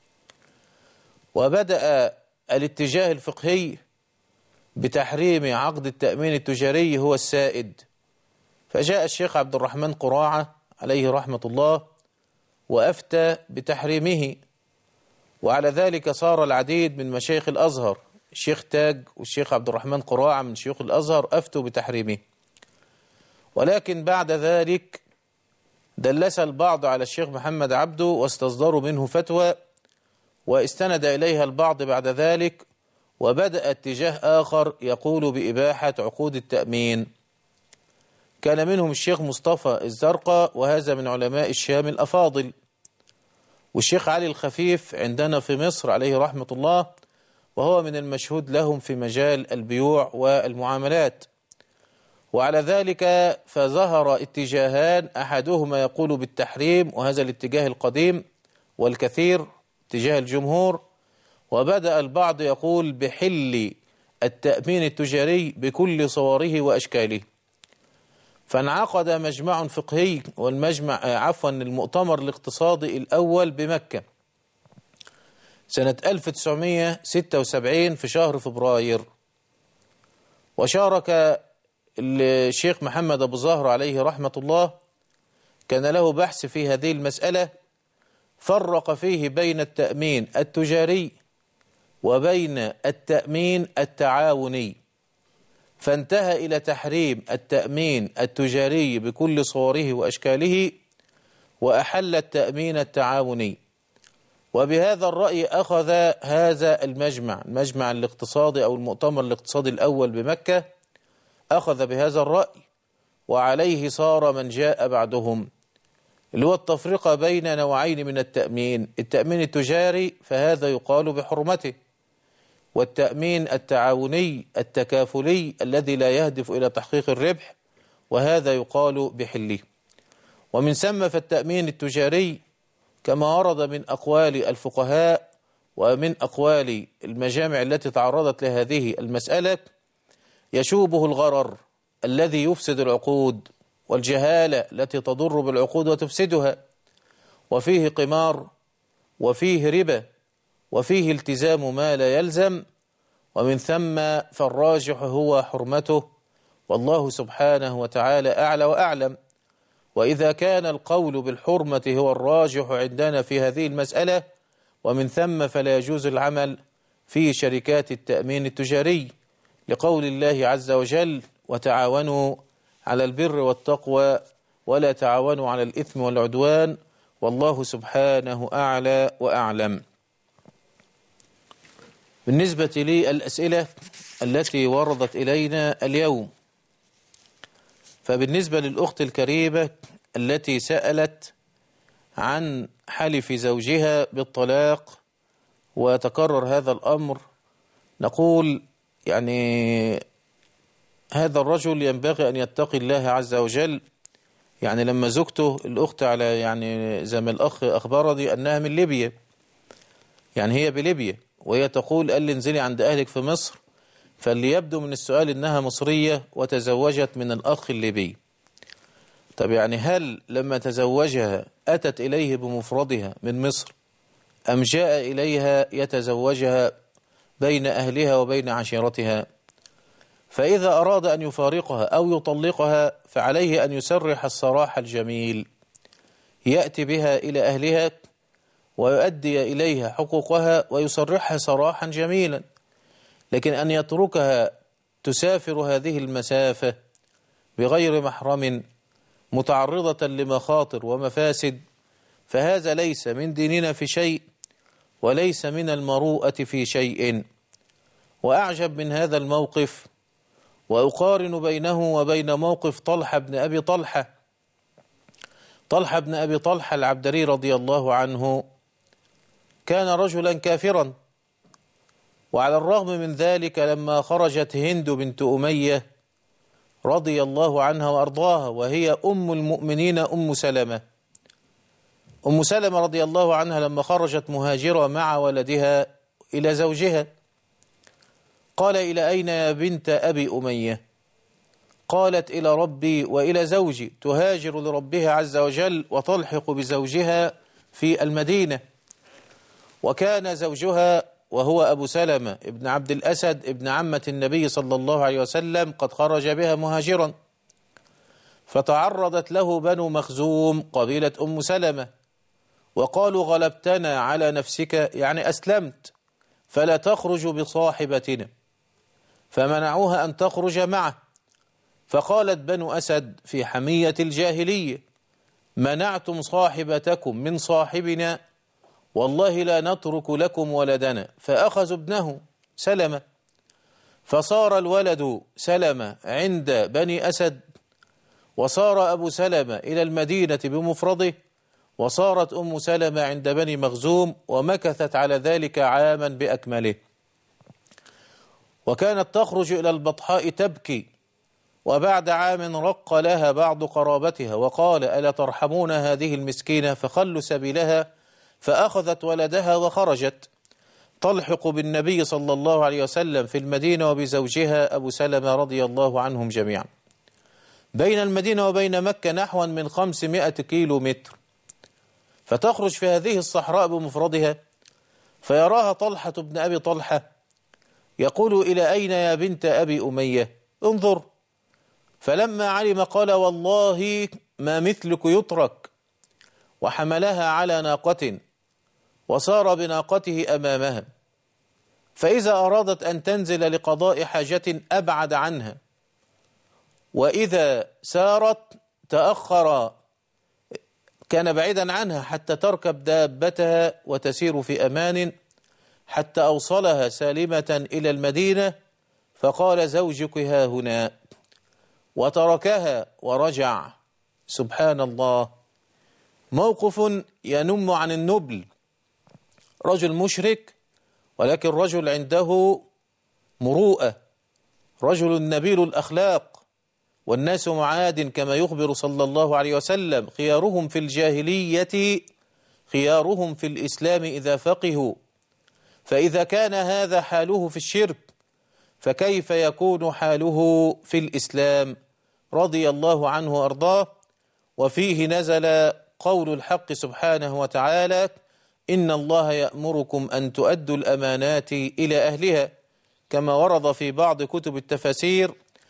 وبدأ الاتجاه الفقهي بتحريم عقد التأمين التجاري هو السائد، فجاء الشيخ عبد الرحمن قراعة عليه رحمة الله وأفتى بتحريمه، وعلى ذلك صار العديد من مشايخ الأزهر، الشيخ تاج والشيخ عبد الرحمن قراعة من شيوخ الأزهر أفتوا بتحريمه. ولكن بعد ذلك دلس البعض على الشيخ محمد عبده واستصدروا منه فتوى، واستند إليها البعض بعد ذلك، وبدأ اتجاه آخر يقول بإباحة عقود التأمين. كان منهم الشيخ مصطفى الزرقاء، وهذا من علماء الشام الأفاضل، والشيخ علي الخفيف عندنا في مصر عليه رحمة الله، وهو من المشهود لهم في مجال البيوع والمعاملات. وعلى ذلك فظهر اتجاهان، أحدهما يقول بالتحريم، وهذا الاتجاه القديم والكثير اتجاه الجمهور، وبدأ البعض يقول بحل التأمين التجاري بكل صوره وأشكاله. فانعقد مجمع فقهي، والمجمع عفوا المؤتمر الاقتصادي الأول بمكة سنة ألف وتسعمائة وستة وسبعين في شهر فبراير، وشارك الشيخ محمد أبو زهر عليه رحمة الله، كان له بحث في هذه المسألة، فرق فيه بين التأمين التجاري وبين التأمين التعاوني، فانتهى إلى تحريم التأمين التجاري بكل صوره وأشكاله، وأحل التأمين التعاوني. وبهذا الرأي أخذ هذا المجمع المجمع الاقتصادي أو المؤتمر الاقتصادي الأول بمكة، أخذ بهذا الرأي، وعليه صار من جاء بعدهم، اللي هو التفرقة بين نوعين من التأمين: التأمين التجاري فهذا يقال بحرمته، والتأمين التعاوني التكافلي الذي لا يهدف إلى تحقيق الربح، وهذا يقال بحله. ومن ثم فالتأمين التجاري كما ورد من أقوال الفقهاء ومن أقوال المجامع التي تعرضت لهذه المسألة يشوبه الغرر الذي يفسد العقود، والجهالة التي تضر بالعقود وتفسدها، وفيه قمار، وفيه ربا، وفيه التزام ما لا يلزم، ومن ثم فالراجح هو حرمته، والله سبحانه وتعالى أعلى وأعلم. وإذا كان القول بالحرمة هو الراجح عندنا في هذه المسألة، ومن ثم فلا يجوز العمل في شركات التأمين التجاري، لقول الله عز وجل: وتعاونوا على البر والتقوى ولا تعاونوا على الإثم والعدوان، والله سبحانه أعلى وأعلم. بالنسبة للأسئلة التي وردت إلينا اليوم، فبالنسبة للأخت الكريمة التي سألت عن حلف زوجها بالطلاق وتكرر هذا الأمر، نقول يعني هذا الرجل ينبغي أن يتقي الله عز وجل. يعني لما زوجته الأخت على يعني زي ما الأخ أخبرني أنها من ليبيا، يعني هي بليبيا، وهي تقول قال لي انزلي عند أهلك في مصر، فاللي يبدو من السؤال إنها مصرية وتزوجت من الأخ الليبي. طب يعني هل لما تزوجها أتت إليه بمفردها من مصر، أم جاء إليها يتزوجها بين أهلها وبين عشيرتها؟ فإذا أراد أن يفارقها أو يطلقها فعليه أن يسرح الصراح الجميل، يأتي بها إلى أهلها ويؤدي إليها حقوقها ويسرحها سراحا جميلا. لكن أن يتركها تسافر هذه المسافة بغير محرم متعرضة لمخاطر ومفاسد، فهذا ليس من ديننا في شيء، وليس من المروءة في شيء. وأعجب من هذا الموقف، وأقارن بينه وبين موقف طلحة بن أبي طلحة. طلحة بن أبي طلحة العبدري رضي الله عنه كان رجلا كافرا، وعلى الرغم من ذلك لما خرجت هند بنت أمية رضي الله عنها وأرضاها، وهي أم المؤمنين أم سلمة أم سلمة رضي الله عنها لما خرجت مهاجرة مع ولدها إلى زوجها، قال: إلى أين يا بنت أبي أمية؟ قالت: إلى ربي وإلى زوجي. تهاجر لربها عز وجل وتلحق بزوجها في المدينة. وكان زوجها وهو أبو سلمة ابن عبد الأسد ابن عمة النبي صلى الله عليه وسلم قد خرج بها مهاجرا، فتعرضت له بنو مخزوم قبيلة أم سلمة، وقالوا: غلبتنا على نفسك، يعني أسلمت، فلا تخرج بصاحبتنا، فمنعوها أن تخرج معه. فقالت بنو أسد في حمية الجاهلية: منعتم صاحبتكم من صاحبنا والله لا نترك لكم ولدنا، فأخذوا ابنه سلمة، فصار الولد سلمة عند بني أسد، وصار أبو سلمة إلى المدينة بمفرده، وصارت أم سلمة عند بني مخزوم، ومكثت على ذلك عاما بأكمله. وكانت تخرج إلى البطحاء تبكي، وبعد عام رق لها بعض قرابتها وقال: ألا ترحمون هذه المسكينة؟ فخلوا سبيلها، فأخذت ولدها وخرجت تلحق بالنبي صلى الله عليه وسلم في المدينة وبزوجها أبو سلمة رضي الله عنهم جميعا. بين المدينة وبين مكة نحو من خمسمائة كيلو متر، فتخرج في هذه الصحراء بمفردها، فيراها طلحة بن أبي طلحة يقول: إلى أين يا بنت أبي أمية؟ انظر. فلما علم قال: والله ما مثلك يترك. وحملها على ناقة وصار بناقته أمامها، فإذا أرادت أن تنزل لقضاء حاجة أبعد عنها، وإذا سارت تأخر، كان بعيدا عنها حتى تركب دابتها وتسير في أمان حتى أوصلها سالمة إلى المدينة، فقال: زوجك ها هنا، وتركها ورجع. سبحان الله، موقف ينم عن النبل، رجل مشرك ولكن رجل عنده مروءة، رجل نبيل الأخلاق، والناس معاد كما يخبر صلى الله عليه وسلم: خيارهم في الجاهلية خيارهم في الإسلام إذا فقهوا. فإذا كان هذا حاله في الشرك فكيف يكون حاله في الإسلام؟ رضي الله عنه وأرضاه. وفيه نزل قول الحق سبحانه وتعالى: إن الله يأمركم أن تؤدوا الأمانات إلى أهلها، كما ورد في بعض كتب التفاسير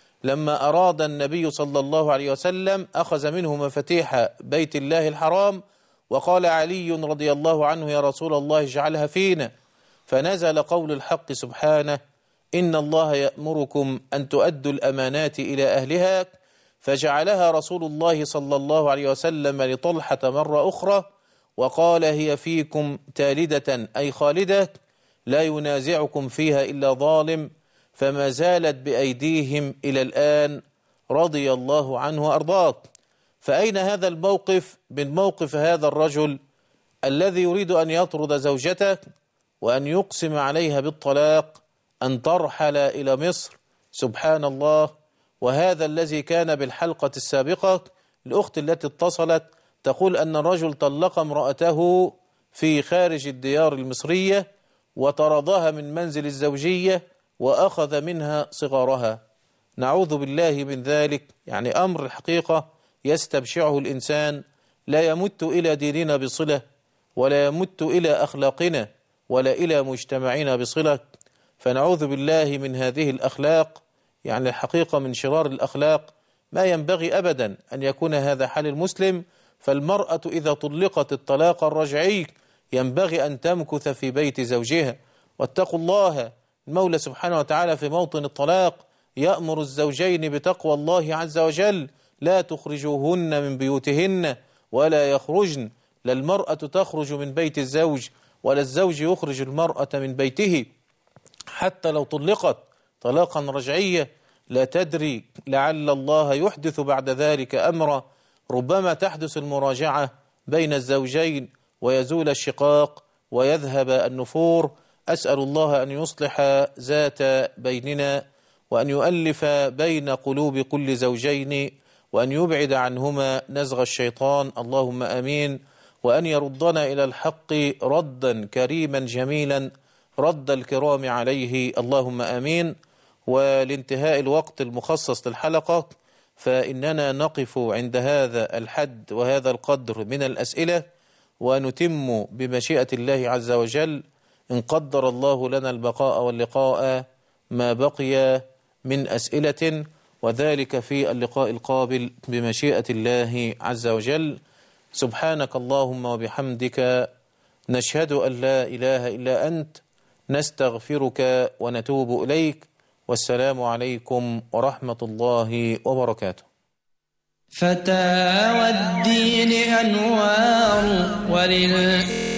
لما أراد النبي صلى الله عليه وسلم أخذ منه مفاتيح بيت الله الحرام، وقال علي رضي الله عنه: يا رسول الله اجعلها فينا، فنزل قول الحق سبحانه: إن الله يأمركم أن تؤدوا الأمانات إلى أهلها، فجعلها رسول الله صلى الله عليه وسلم لطلحة مرة أخرى، وقال: هي فيكم تالدة أي خالدة، لا ينازعكم فيها إلا ظالم، فما زالت بأيديهم إلى الآن، رضي الله عنه وأرضاه. فأين هذا الموقف من موقف هذا الرجل الذي يريد أن يطرد زوجته وأن يقسم عليها بالطلاق أن ترحل إلى مصر؟ سبحان الله. وهذا الذي كان بالحلقة السابقة، الأخت التي اتصلت تقول أن الرجل طلق امرأته في خارج الديار المصرية وطردها من منزل الزوجية وأخذ منها صغارها. نعوذ بالله من ذلك. يعني أمر الحقيقة يستبشعه الإنسان، لا يمت إلى ديننا بصلة، ولا يمت إلى أخلاقنا، ولا إلى مجتمعنا بصلة. فنعوذ بالله من هذه الأخلاق. يعني الحقيقة من شرار الأخلاق ما ينبغي أبدا أن يكون هذا حال المسلم. فالمرأة إذا طلقت الطلاق الرجعي ينبغي أن تمكث في بيت زوجها. واتقوا الله، المولى سبحانه وتعالى في موطن الطلاق يأمر الزوجين بتقوى الله عز وجل: لا تخرجوهن من بيوتهن ولا يخرجن. لا المرأة تخرج من بيت الزوج ولا الزوج يخرج المرأة من بيته، حتى لو طلقت طلاقا رجعية لا تدري، لعل الله يحدث بعد ذلك أمرا، ربما تحدث المراجعة بين الزوجين ويزول الشقاق ويذهب النفور. أسأل الله أن يصلح ذات بيننا، وأن يؤلف بين قلوب كل زوجين، وأن يبعد عنهما نزغ الشيطان، اللهم آمين. وأن يردنا إلى الحق ردا كريما جميلا، رد الكرام عليه، اللهم آمين. ولانتهاء الوقت المخصص للحلقة فإننا نقف عند هذا الحد وهذا القدر من الأسئلة، ونتم بمشيئة الله عز وجل إن قدر الله لنا البقاء واللقاء ما بقي من أسئلة، وذلك في اللقاء القابل بمشيئة الله عز وجل. سبحانك اللهم وبحمدك، نشهد أن لا إله إلا أنت، نستغفرك ونتوب إليك، والسلام عليكم ورحمة الله وبركاته. فتاوى الدين أنوار ولل